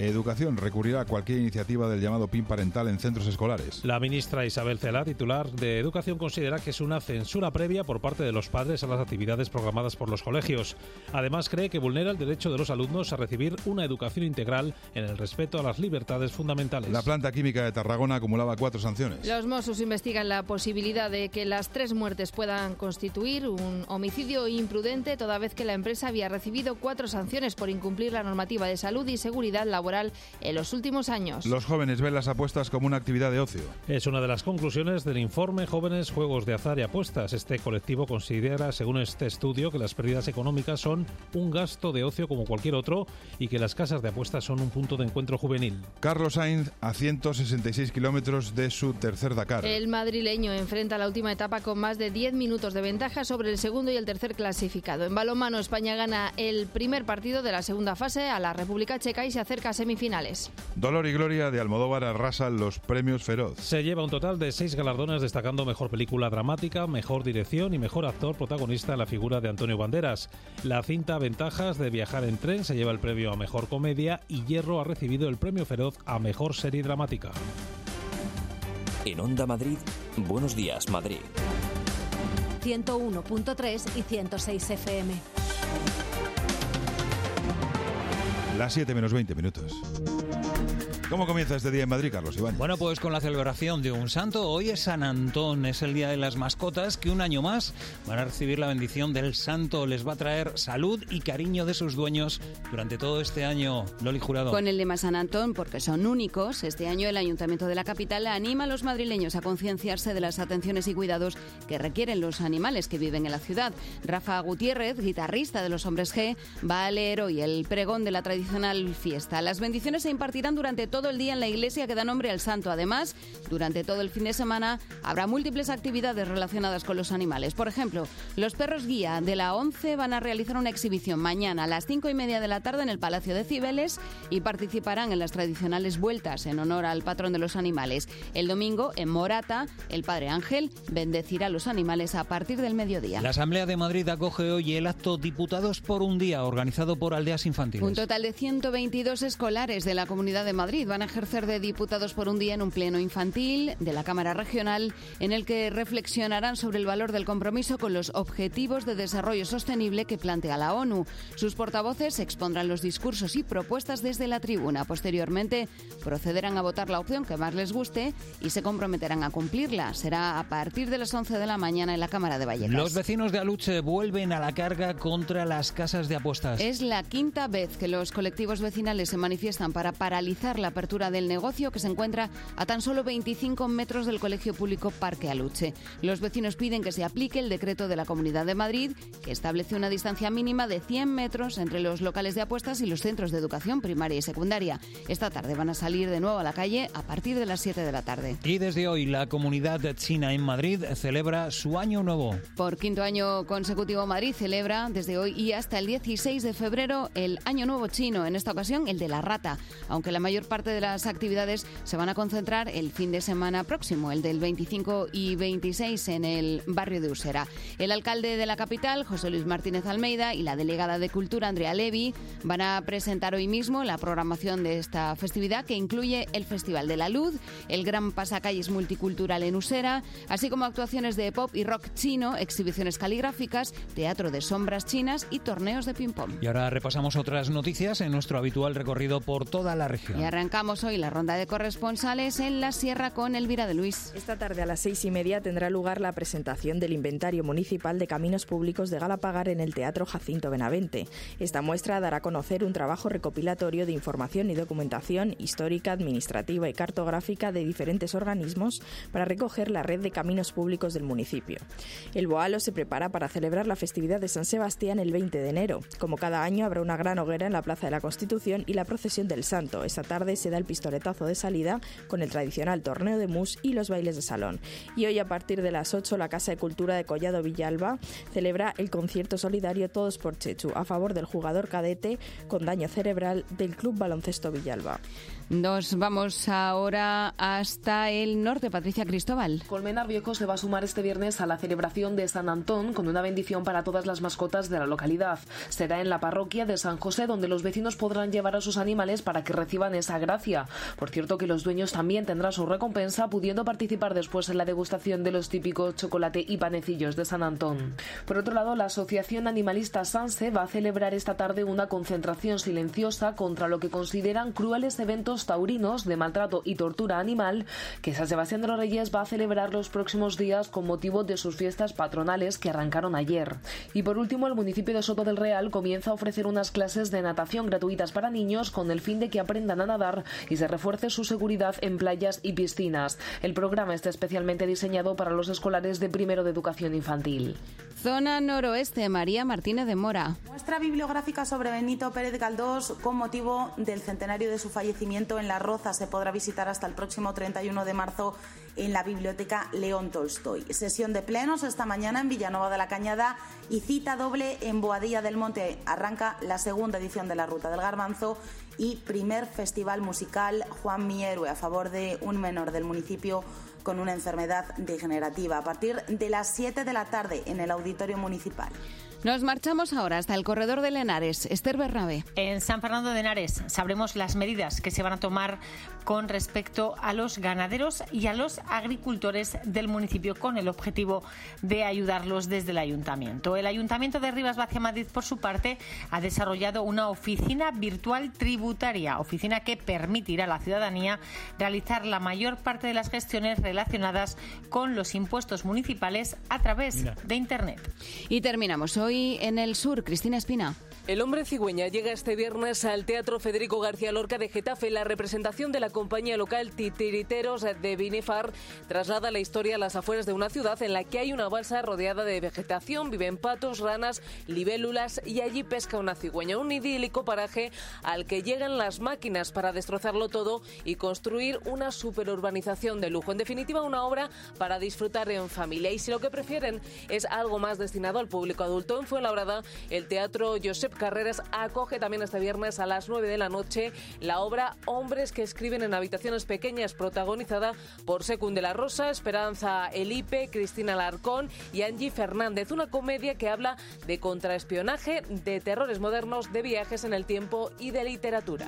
Educación recurrirá a cualquier iniciativa del llamado P I N parental en centros escolares. La ministra Isabel Celaá, titular de Educación, considera que es una censura previa por parte de los padres a las actividades programadas por los colegios. Además, cree que vulnera el derecho de los alumnos a recibir una educación integral en el respeto a las libertades fundamentales. La planta química de Tarragona acumulaba cuatro sanciones. Los Mossos investigan la posibilidad de que las tres muertes puedan constituir un homicidio imprudente, toda vez que la empresa había recibido cuatro sanciones por incumplir la normativa de salud y seguridad laboral en los últimos años. Los jóvenes ven las apuestas como una actividad de ocio. Es una de las conclusiones del informe Jóvenes, Juegos de Azar y Apuestas. Este colectivo considera, según este estudio, que las pérdidas económicas son un gasto de ocio como cualquier otro y que las casas de apuestas son un punto de encuentro juvenil. Carlos Sainz a ciento sesenta y seis kilómetros de su tercer Dakar. El madrileño enfrenta la última etapa con más de diez minutos de ventaja sobre el segundo y el tercer clasificado. En balonmano, España gana el primer partido de la segunda fase a la República Checa y se acerca a semifinales. Dolor y Gloria de Almodóvar arrasan los premios Feroz. Se lleva un total de seis galardones, destacando mejor película dramática, mejor dirección y mejor actor protagonista, la figura de Antonio Banderas. La cinta Ventajas de viajar en tren se lleva el premio a mejor comedia y Hierro ha recibido el premio Feroz a mejor serie dramática. En Onda Madrid, Buenos Días Madrid. ciento uno punto tres y ciento seis F M. Las siete menos veinte minutos. ¿Cómo comienza este día en Madrid, Carlos Ibáñez? Bueno, pues con la celebración de un santo. Hoy es San Antón, es el día de las mascotas que un año más van a recibir la bendición del santo. Les va a traer salud y cariño de sus dueños durante todo este año. Loli Jurado. Con el lema San Antón, porque son únicos, este año el Ayuntamiento de la capital anima a los madrileños a concienciarse de las atenciones y cuidados que requieren los animales que viven en la ciudad. Rafa Gutiérrez, guitarrista de los Hombres G, va a leer hoy el pregón de la tradicional fiesta. Las bendiciones se impartirán durante todo el día en la iglesia que da nombre al santo. Además, durante todo el fin de semana habrá múltiples actividades relacionadas con los animales. Por ejemplo, los perros guía de la ONCE van a realizar una exhibición mañana a las cinco y media de la tarde en el Palacio de Cibeles y participarán en las tradicionales vueltas en honor al patrón de los animales. El domingo, en Morata, el Padre Ángel bendecirá a los animales a partir del mediodía. La Asamblea de Madrid acoge hoy el acto Diputados por un Día, organizado por Aldeas Infantiles. Un total de ciento veintidós escolares de la Comunidad de Madrid van a ejercer de diputados por un día en un pleno infantil de la Cámara Regional, en el que reflexionarán sobre el valor del compromiso con los Objetivos de Desarrollo Sostenible que plantea la ONU. Sus portavoces expondrán los discursos y propuestas desde la tribuna. Posteriormente, procederán a votar la opción que más les guste y se comprometerán a cumplirla. Será a partir de las once de la mañana en la Cámara de Vallecas. Los vecinos de Aluche vuelven a la carga contra las casas de apuestas. Es la quinta vez que los colectivos vecinales se manifiestan para paralizar la apertura del negocio, que se encuentra a tan solo veinticinco metros del Colegio Público Parque Aluche. Los vecinos piden que se aplique el decreto de la Comunidad de Madrid, que establece una distancia mínima de cien metros entre los locales de apuestas y los centros de educación primaria y secundaria. Esta tarde van a salir de nuevo a la calle a partir de las siete de la tarde. Y desde hoy la comunidad china en Madrid celebra su Año Nuevo. Por quinto año consecutivo, Madrid celebra desde hoy y hasta el dieciséis de febrero el Año Nuevo chino, en esta ocasión el de la rata, aunque la mayor parte de las actividades se van a concentrar el fin de semana próximo, el del veinticinco y veintiséis en el barrio de Usera. El alcalde de la capital, José Luis Martínez Almeida, y la delegada de Cultura, Andrea Levy, van a presentar hoy mismo la programación de esta festividad, que incluye el Festival de la Luz, el gran pasacalles multicultural en Usera, así como actuaciones de pop y rock chino, exhibiciones caligráficas, teatro de sombras chinas y torneos de ping-pong. Y ahora repasamos otras noticias en nuestro habitual recorrido por toda la región. Y arrancamos hoy la ronda de corresponsales en la Sierra con Elvira de Luis. Esta tarde a las seis y media tendrá lugar la presentación del Inventario Municipal de Caminos Públicos de Galapagar en el Teatro Jacinto Benavente. Esta muestra dará a conocer un trabajo recopilatorio de información y documentación histórica, administrativa y cartográfica de diferentes organismos para recoger la red de caminos públicos del municipio. El Boalo se prepara para celebrar la festividad de San Sebastián el veinte de enero. Como cada año, habrá una gran hoguera en la Plaza de la Constitución y la procesión del Santo. Esta tarde se da el pistoletazo de salida con el tradicional torneo de mus y los bailes de salón. Y hoy a partir de las ocho la Casa de Cultura de Collado Villalba celebra el concierto solidario Todos por Chechu a favor del jugador cadete con daño cerebral del Club Baloncesto Villalba. Nos vamos ahora hasta el norte. Patricia Cristóbal. Colmenar Viejo se va a sumar este viernes a la celebración de San Antón con una bendición para todas las mascotas de la localidad. Será en la parroquia de San José, donde los vecinos podrán llevar a sus animales para que reciban esa gracia. Por cierto, que los dueños también tendrán su recompensa, pudiendo participar después en la degustación de los típicos chocolate y panecillos de San Antón. Por otro lado, la Asociación Animalista Sanse va a celebrar esta tarde una concentración silenciosa contra lo que consideran crueles eventos taurinos de maltrato y tortura animal que San Sebastián de los Reyes va a celebrar los próximos días con motivo de sus fiestas patronales que arrancaron ayer. Y por último, el municipio de Soto del Real comienza a ofrecer unas clases de natación gratuitas para niños con el fin de que aprendan a nadar y se refuerce su seguridad en playas y piscinas. El programa está especialmente diseñado para los escolares de primero de educación infantil. Zona noroeste, María Martínez de Mora. Muestra bibliográfica sobre Benito Pérez Galdós con motivo del centenario de su fallecimiento en La Roza. Se podrá visitar hasta el próximo treinta y uno de marzo en la Biblioteca León Tolstoy. Sesión de plenos esta mañana en Villanueva de la Cañada y cita doble en Boadilla del Monte. Arranca la segunda edición de la Ruta del Garbanzo y primer festival musical Juan Mi Héroe a favor de un menor del municipio con una enfermedad degenerativa a partir de las siete de la tarde en el Auditorio Municipal. Nos marchamos ahora hasta el corredor de Henares. Esther Bernabé. En San Fernando de Henares sabremos las medidas que se van a tomar con respecto a los ganaderos y a los agricultores del municipio con el objetivo de ayudarlos desde el ayuntamiento. El Ayuntamiento de Rivas Vacia Madrid, por su parte, ha desarrollado una oficina virtual tributaria, oficina que permitirá a la ciudadanía realizar la mayor parte de las gestiones relacionadas con los impuestos municipales a través Mira. de Internet. Y terminamos hoy en el sur. Cristina Espina. El hombre cigüeña llega este viernes al Teatro Federico García Lorca de Getafe. La representación de la compañía local Titiriteros de Binefar traslada la historia a las afueras de una ciudad en la que hay una balsa rodeada de vegetación, viven patos, ranas, libélulas y allí pesca una cigüeña. Un idílico paraje al que llegan las máquinas para destrozarlo todo y construir una superurbanización de lujo. En definitiva, una obra para disfrutar en familia. Y si lo que prefieren es algo más destinado al público adulto, en Fuenlabrada, el Teatro Josep Carreras acoge también este viernes a las nueve de la noche la obra Hombres que escriben en habitaciones pequeñas, protagonizada por Secund de la Rosa, Esperanza Elipe, Cristina Larcón y Angie Fernández. Una comedia que habla de contraespionaje, de terrores modernos, de viajes en el tiempo y de literatura.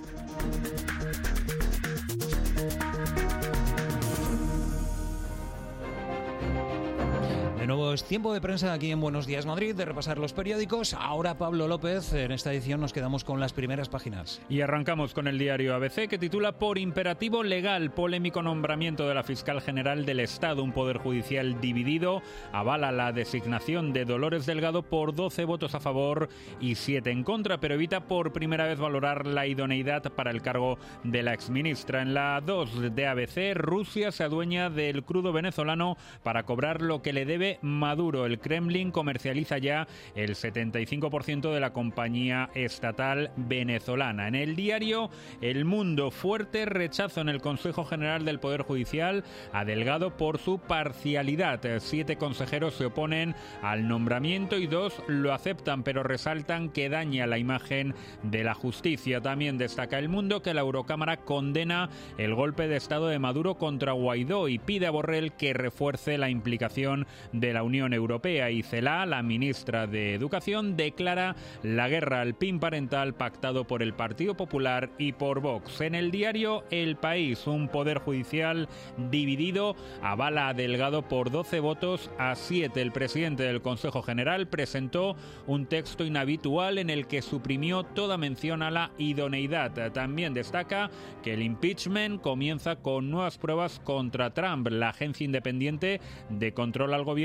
De nuevo es tiempo de prensa aquí en Buenos Días Madrid, de repasar los periódicos. Ahora Pablo López, en esta edición nos quedamos con las primeras páginas. Y arrancamos con el diario A B C, que titula Por imperativo legal, polémico nombramiento de la fiscal general del Estado. Un poder judicial dividido avala la designación de Dolores Delgado por doce votos a favor y siete en contra, pero evita por primera vez valorar la idoneidad para el cargo de la exministra. En la dos de A B C, Rusia se adueña del crudo venezolano para cobrar lo que le debe Maduro. El Kremlin comercializa ya el setenta y cinco por ciento de la compañía estatal venezolana. En el diario El Mundo, fuerte rechazo en el Consejo General del Poder Judicial a Delgado por su parcialidad. Siete consejeros se oponen al nombramiento y dos lo aceptan, pero resaltan que daña la imagen de la justicia. También destaca El Mundo que la Eurocámara condena el golpe de Estado de Maduro contra Guaidó y pide a Borrell que refuerce la implicación de la Unión Europea. Y Celaá, la ministra de Educación, declara la guerra al P I N parental pactado por el Partido Popular y por Vox. En el diario El País, un poder judicial dividido avala a Delgado por doce votos a siete. El presidente del Consejo General presentó un texto inhabitual en el que suprimió toda mención a la idoneidad. También destaca que el impeachment comienza con nuevas pruebas contra Trump. La agencia independiente de control al gobierno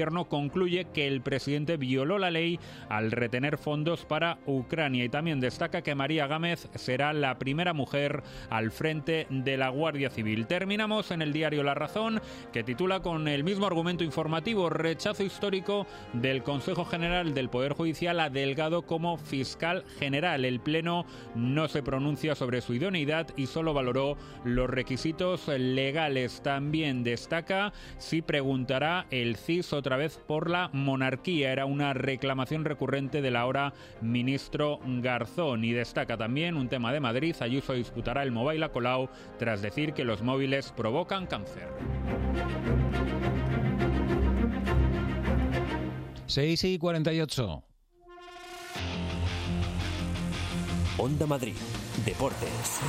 gobierno concluye que el presidente violó la ley al retener fondos para Ucrania y también destaca que María Gámez será la primera mujer al frente de la Guardia Civil. Terminamos en el diario La Razón, que titula con el mismo argumento informativo: rechazo histórico del Consejo General del Poder Judicial a Delgado como fiscal general. El Pleno no se pronuncia sobre su idoneidad y solo valoró los requisitos legales. También destaca si preguntará el C I S otra vez por la monarquía. Era una reclamación recurrente del ahora ministro Garzón. Y destaca también un tema de Madrid: Ayuso disputará el Mobile a Colau tras decir que los móviles provocan cáncer. seis y cuarenta y ocho. Onda Madrid, Deportes.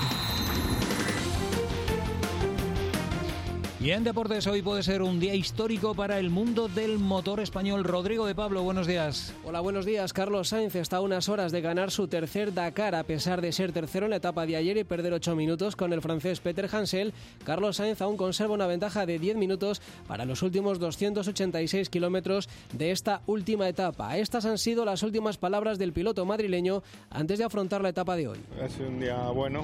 Y en Deportes hoy puede ser un día histórico para el mundo del motor español. Rodrigo de Pablo, buenos días. Hola, buenos días. Carlos Sainz está a unas horas de ganar su tercer Dakar. A pesar de ser tercero en la etapa de ayer y perder ocho minutos con el francés Peter Hansel, Carlos Sainz aún conserva una ventaja de diez minutos para los últimos doscientos ochenta y seis kilómetros de esta última etapa. Estas han sido las últimas palabras del piloto madrileño antes de afrontar la etapa de hoy. Ha sido un día bueno.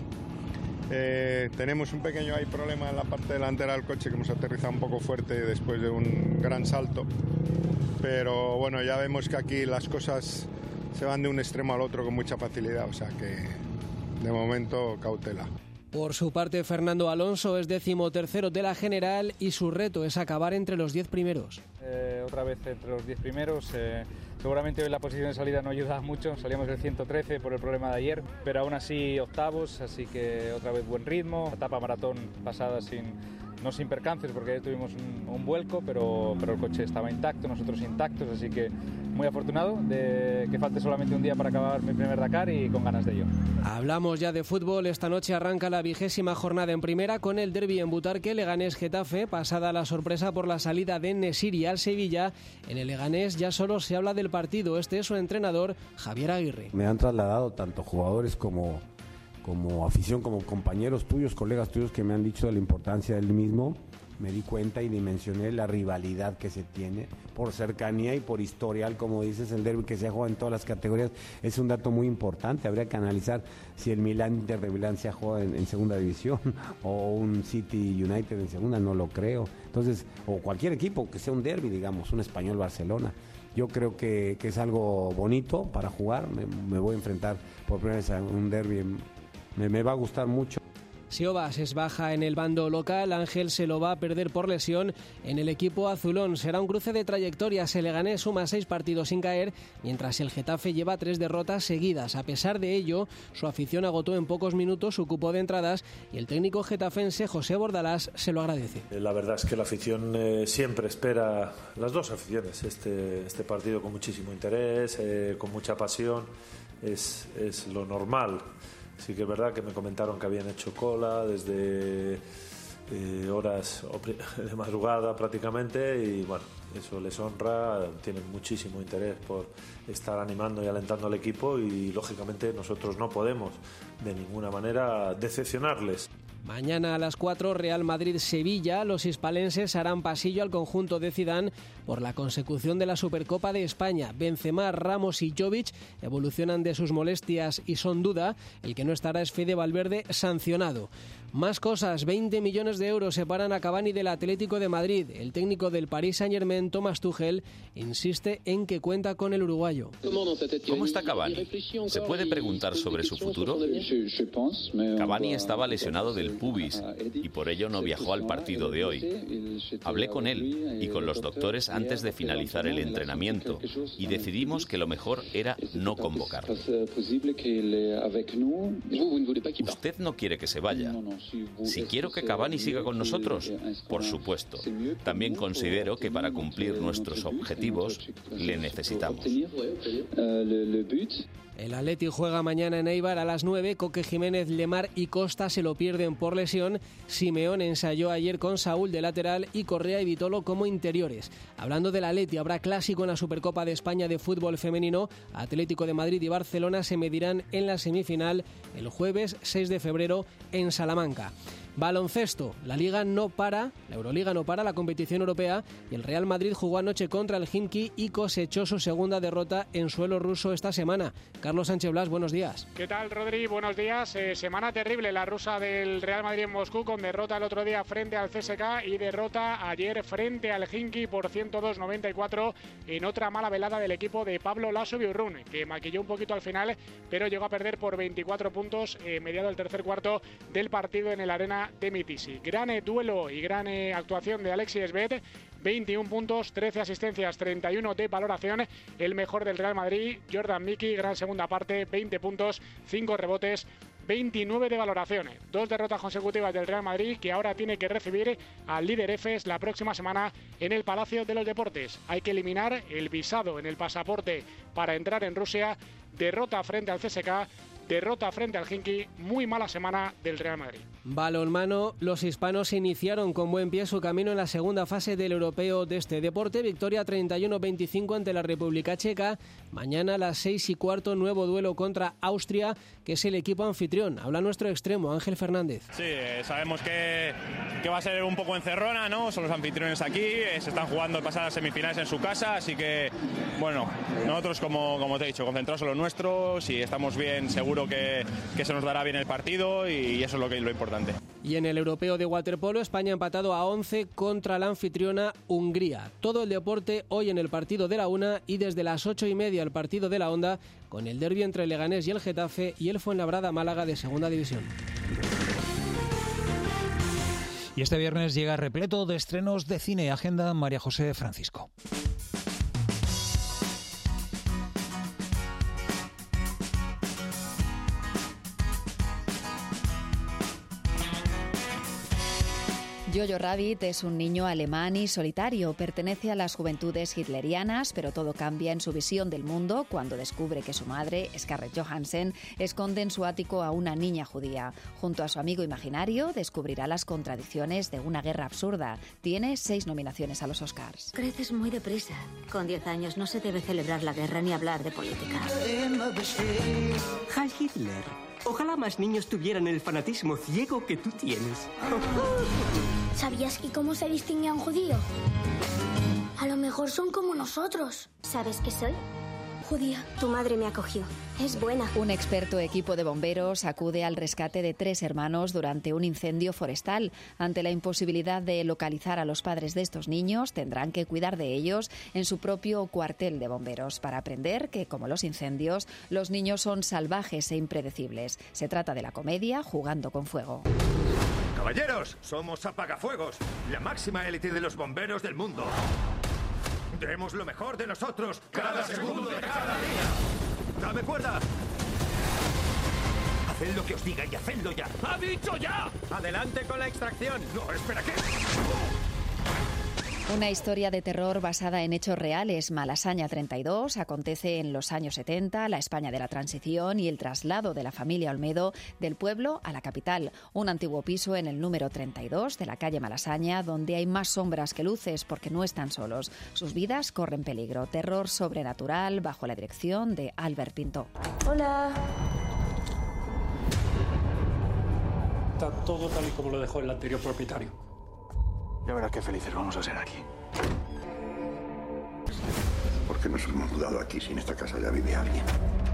Eh, tenemos un pequeño ahí problema en la parte delantera del coche, que hemos aterrizado un poco fuerte después de un gran salto, pero bueno, ya vemos que aquí las cosas se van de un extremo al otro con mucha facilidad, o sea que de momento cautela. Por su parte, Fernando Alonso es decimotercero de la general y su reto es acabar entre los diez primeros. Eh, otra vez entre los diez primeros. Eh, seguramente hoy la posición de salida no ayuda mucho, salíamos del ciento trece por el problema de ayer, pero aún así octavos, así que otra vez buen ritmo. La etapa maratón pasada sin, no sin percances, porque tuvimos un, un vuelco, pero, pero el coche estaba intacto, nosotros intactos, así que muy afortunado de que falte solamente un día para acabar mi primer Dakar y con ganas de ello. Hablamos ya de fútbol. Esta noche arranca la vigésima jornada en primera con el derbi en Butarque, Leganés-Getafe. Pasada la sorpresa por la salida de En-Nesyri al Sevilla, en el Leganés ya solo se habla del partido. Este es su entrenador, Javier Aguirre. Me han trasladado tanto jugadores como, como afición, como compañeros tuyos, colegas tuyos, que me han dicho de la importancia del mismo. Me di cuenta y dimensioné la rivalidad que se tiene por cercanía y por historial, como dices, el derbi que se ha jugado en todas las categorías es un dato muy importante. Habría que analizar si el Milán Inter de Milán se ha jugado en, en segunda división o un City United en segunda, no lo creo. Entonces, o cualquier equipo que sea un derbi, digamos, un Español Barcelona. Yo creo que, que es algo bonito para jugar. Me, me voy a enfrentar por primera vez a un derbi, me, me va a gustar mucho. Siobas es baja en el bando local, Ángel se lo va a perder por lesión en el equipo azulón. Será un cruce de trayectorias. El Leganés suma seis partidos sin caer, mientras el Getafe lleva tres derrotas seguidas. A pesar de ello, su afición agotó en pocos minutos su cupo de entradas y el técnico getafense José Bordalás se lo agradece. La verdad es que la afición eh, siempre espera, las dos aficiones, este, este partido con muchísimo interés, eh, con mucha pasión, es, es lo normal. Sí que es verdad que me comentaron que habían hecho cola desde eh, horas de madrugada prácticamente y bueno, eso les honra, tienen muchísimo interés por estar animando y alentando al equipo y lógicamente nosotros no podemos de ninguna manera decepcionarles. Mañana a las cuatro, Real Madrid-Sevilla. Los hispalenses harán pasillo al conjunto de Zidane por la consecución de la Supercopa de España. Benzema, Ramos y Jovic evolucionan de sus molestias y son duda. El que no estará es Fede Valverde, sancionado. Más cosas, veinte millones de euros separan a Cavani del Atlético de Madrid. El técnico del Paris Saint-Germain, Thomas Tuchel, insiste en que cuenta con el uruguayo. ¿Cómo está Cavani? ¿Se puede preguntar sobre su futuro? Cavani estaba lesionado del pubis y por ello no viajó al partido de hoy. Hablé con él y con los doctores antes de finalizar el entrenamiento y decidimos que lo mejor era no convocarlo. Usted no quiere que se vaya. Si quiero que Cavani siga con nosotros, por supuesto. También considero que para cumplir nuestros objetivos le necesitamos. El Atleti juega mañana en Eibar a las nueve. Coque, Jiménez, Lemar y Costa se lo pierden por lesión. Simeón ensayó ayer con Saúl de lateral y Correa y Vitolo como interiores. Hablando del Atleti, habrá clásico en la Supercopa de España de fútbol femenino. Atlético de Madrid y Barcelona se medirán en la semifinal el jueves seis de febrero en Salamanca. Blanca. Baloncesto, la Liga no para, la Euroliga no para, la competición europea, y el Real Madrid jugó anoche contra el Khimki y cosechó su segunda derrota en suelo ruso esta semana. Carlos Sánchez Blas, buenos días. ¿Qué tal, Rodri? Buenos días. Eh, semana terrible la rusa del Real Madrid en Moscú, con derrota el otro día frente al C S K y derrota ayer frente al Khimki por ciento dos a noventa y cuatro en otra mala velada del equipo de Pablo Laso Biurrun, que maquilló un poquito al final, pero llegó a perder por veinticuatro puntos eh, mediado el tercer cuarto del partido en el Arena de Mitisi. Gran eh, duelo y gran eh, actuación de Alexis Esbet, veintiún puntos, trece asistencias, treinta y uno de valoración, el mejor del Real Madrid. Jordan Mickey, gran segunda parte, veinte puntos, cinco rebotes, veintinueve de valoración. Dos derrotas consecutivas del Real Madrid, que ahora tiene que recibir al líder Efes la próxima semana en el Palacio de los Deportes. Hay que eliminar el visado en el pasaporte para entrar en Rusia. Derrota frente al C S K, derrota frente al Khimki, muy mala semana del Real Madrid. Balonmano, los hispanos iniciaron con buen pie su camino en la segunda fase del europeo de este deporte. Victoria treinta y uno a veinticinco ante la República Checa. Mañana a las seis y cuarto, nuevo duelo contra Austria, que es el equipo anfitrión. Habla nuestro extremo, Ángel Fernández. Sí, eh, sabemos que, que va a ser un poco encerrona, ¿no? Son los anfitriones aquí, eh, se están jugando pasadas semifinales en su casa, así que, bueno, nosotros, como, como te he dicho, concentrados en lo nuestro. Si estamos bien, seguro que, que se nos dará bien el partido, y, y eso es lo que lo importante. Y en el europeo de waterpolo, España ha empatado a once contra la anfitriona Hungría. Todo el deporte hoy en el partido de la una, y desde las ocho y media el partido de la Onda, con el derbi entre el Leganés y el Getafe y el Fuenlabrada Málaga de Segunda División. Y este viernes llega repleto de estrenos de cine. Agenda María José Francisco. Jojo Rabbit es un niño alemán y solitario. Pertenece a las juventudes hitlerianas, pero todo cambia en su visión del mundo cuando descubre que su madre, Scarlett Johansson, esconde en su ático a una niña judía. Junto a su amigo imaginario, descubrirá las contradicciones de una guerra absurda. Tiene seis nominaciones a los Oscars. Creces muy deprisa. Con diez años no se debe celebrar la guerra ni hablar de política. Heil Hitler. Ojalá más niños tuvieran el fanatismo ciego que tú tienes. ¿Sabías que cómo se distingue a un judío? A lo mejor son como nosotros. ¿Sabes qué soy? Judía. Tu madre me acogió. Es buena. Un experto equipo de bomberos acude al rescate de tres hermanos durante un incendio forestal. Ante la imposibilidad de localizar a los padres de estos niños, tendrán que cuidar de ellos en su propio cuartel de bomberos para aprender que, como los incendios, los niños son salvajes e impredecibles. Se trata de la comedia Jugando con Fuego. Caballeros, somos Apagafuegos, la máxima élite de los bomberos del mundo. Demos lo mejor de nosotros cada segundo de cada día. ¡Dame cuerda! Haced lo que os diga y hacedlo ya. ¡Ha dicho ya! ¡Adelante con la extracción! No, espera, ¿qué? Una historia de terror basada en hechos reales. Malasaña treinta y dos acontece en los años setenta, la España de la transición y el traslado de la familia Olmedo del pueblo a la capital. Un antiguo piso en el número treinta y dos de la calle Malasaña, donde hay más sombras que luces porque no están solos. Sus vidas corren peligro. Terror sobrenatural bajo la dirección de Albert Pinto. Hola. Está todo tal y como lo dejó el anterior propietario. Ya verás qué felices vamos a ser aquí. ¿Por qué nos hemos mudado aquí si en esta casa ya vive alguien?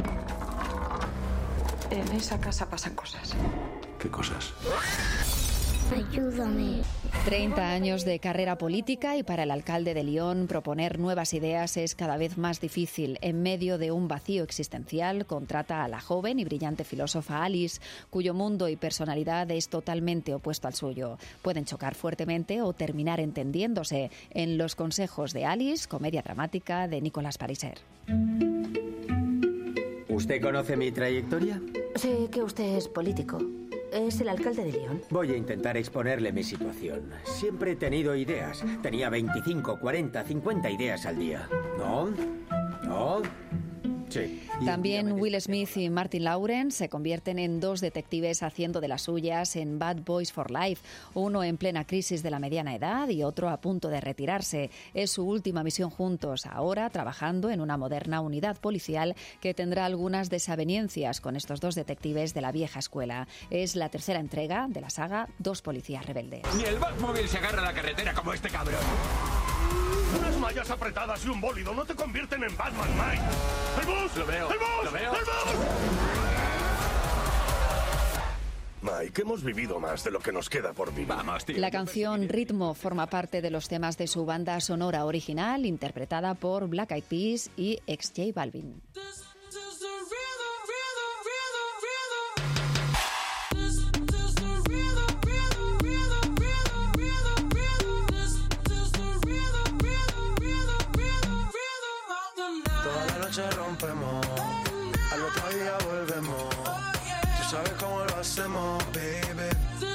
En esa casa pasan cosas. ¿Qué cosas? Ayúdame. treinta años de carrera política, y para el alcalde de Lyon proponer nuevas ideas es cada vez más difícil. En medio de un vacío existencial, contrata a la joven y brillante filósofa Alice, cuyo mundo y personalidad es totalmente opuesto al suyo. Pueden chocar fuertemente o terminar entendiéndose. En Los consejos de Alice, comedia dramática de Nicolas Pariser. ¿Usted conoce mi trayectoria? Sé que usted es político. Es el alcalde de Lyon. Voy a intentar exponerle mi situación. Siempre he tenido ideas. Tenía veinticinco, cuarenta, cincuenta ideas al día. ¿No? ¿No? Sí. También Will Smith y Martin Lawrence se convierten en dos detectives haciendo de las suyas en Bad Boys for Life, uno en plena crisis de la mediana edad y otro a punto de retirarse. Es su última misión juntos, ahora trabajando en una moderna unidad policial que tendrá algunas desavenencias con estos dos detectives de la vieja escuela. Es la tercera entrega de la saga Dos policías rebeldes. Ni el Batmóvil se agarra a la carretera como este cabrón. Unas mallas apretadas y un bólido no te convierten en Batman, Mike. ¡El bus! Lo veo, ¡El bus! lo veo. ¡El bus! Mike, hemos vivido más de lo que nos queda por vivir. Vamos, tío. La canción Ritmo forma parte de los temas de su banda sonora original, interpretada por Black Eyed Peas y ex J Balvin. Rompemos, al otro día volvemos. Tú sabes cómo lo hacemos, baby.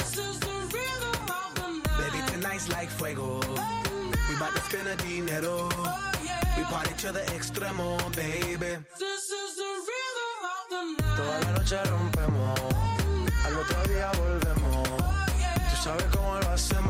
Baby, tonight's like fuego. We bout to spend a dinero. We party to the extremo, baby. Toda la noche rompemos, al otro día volvemos. Tú sabes cómo lo hacemos.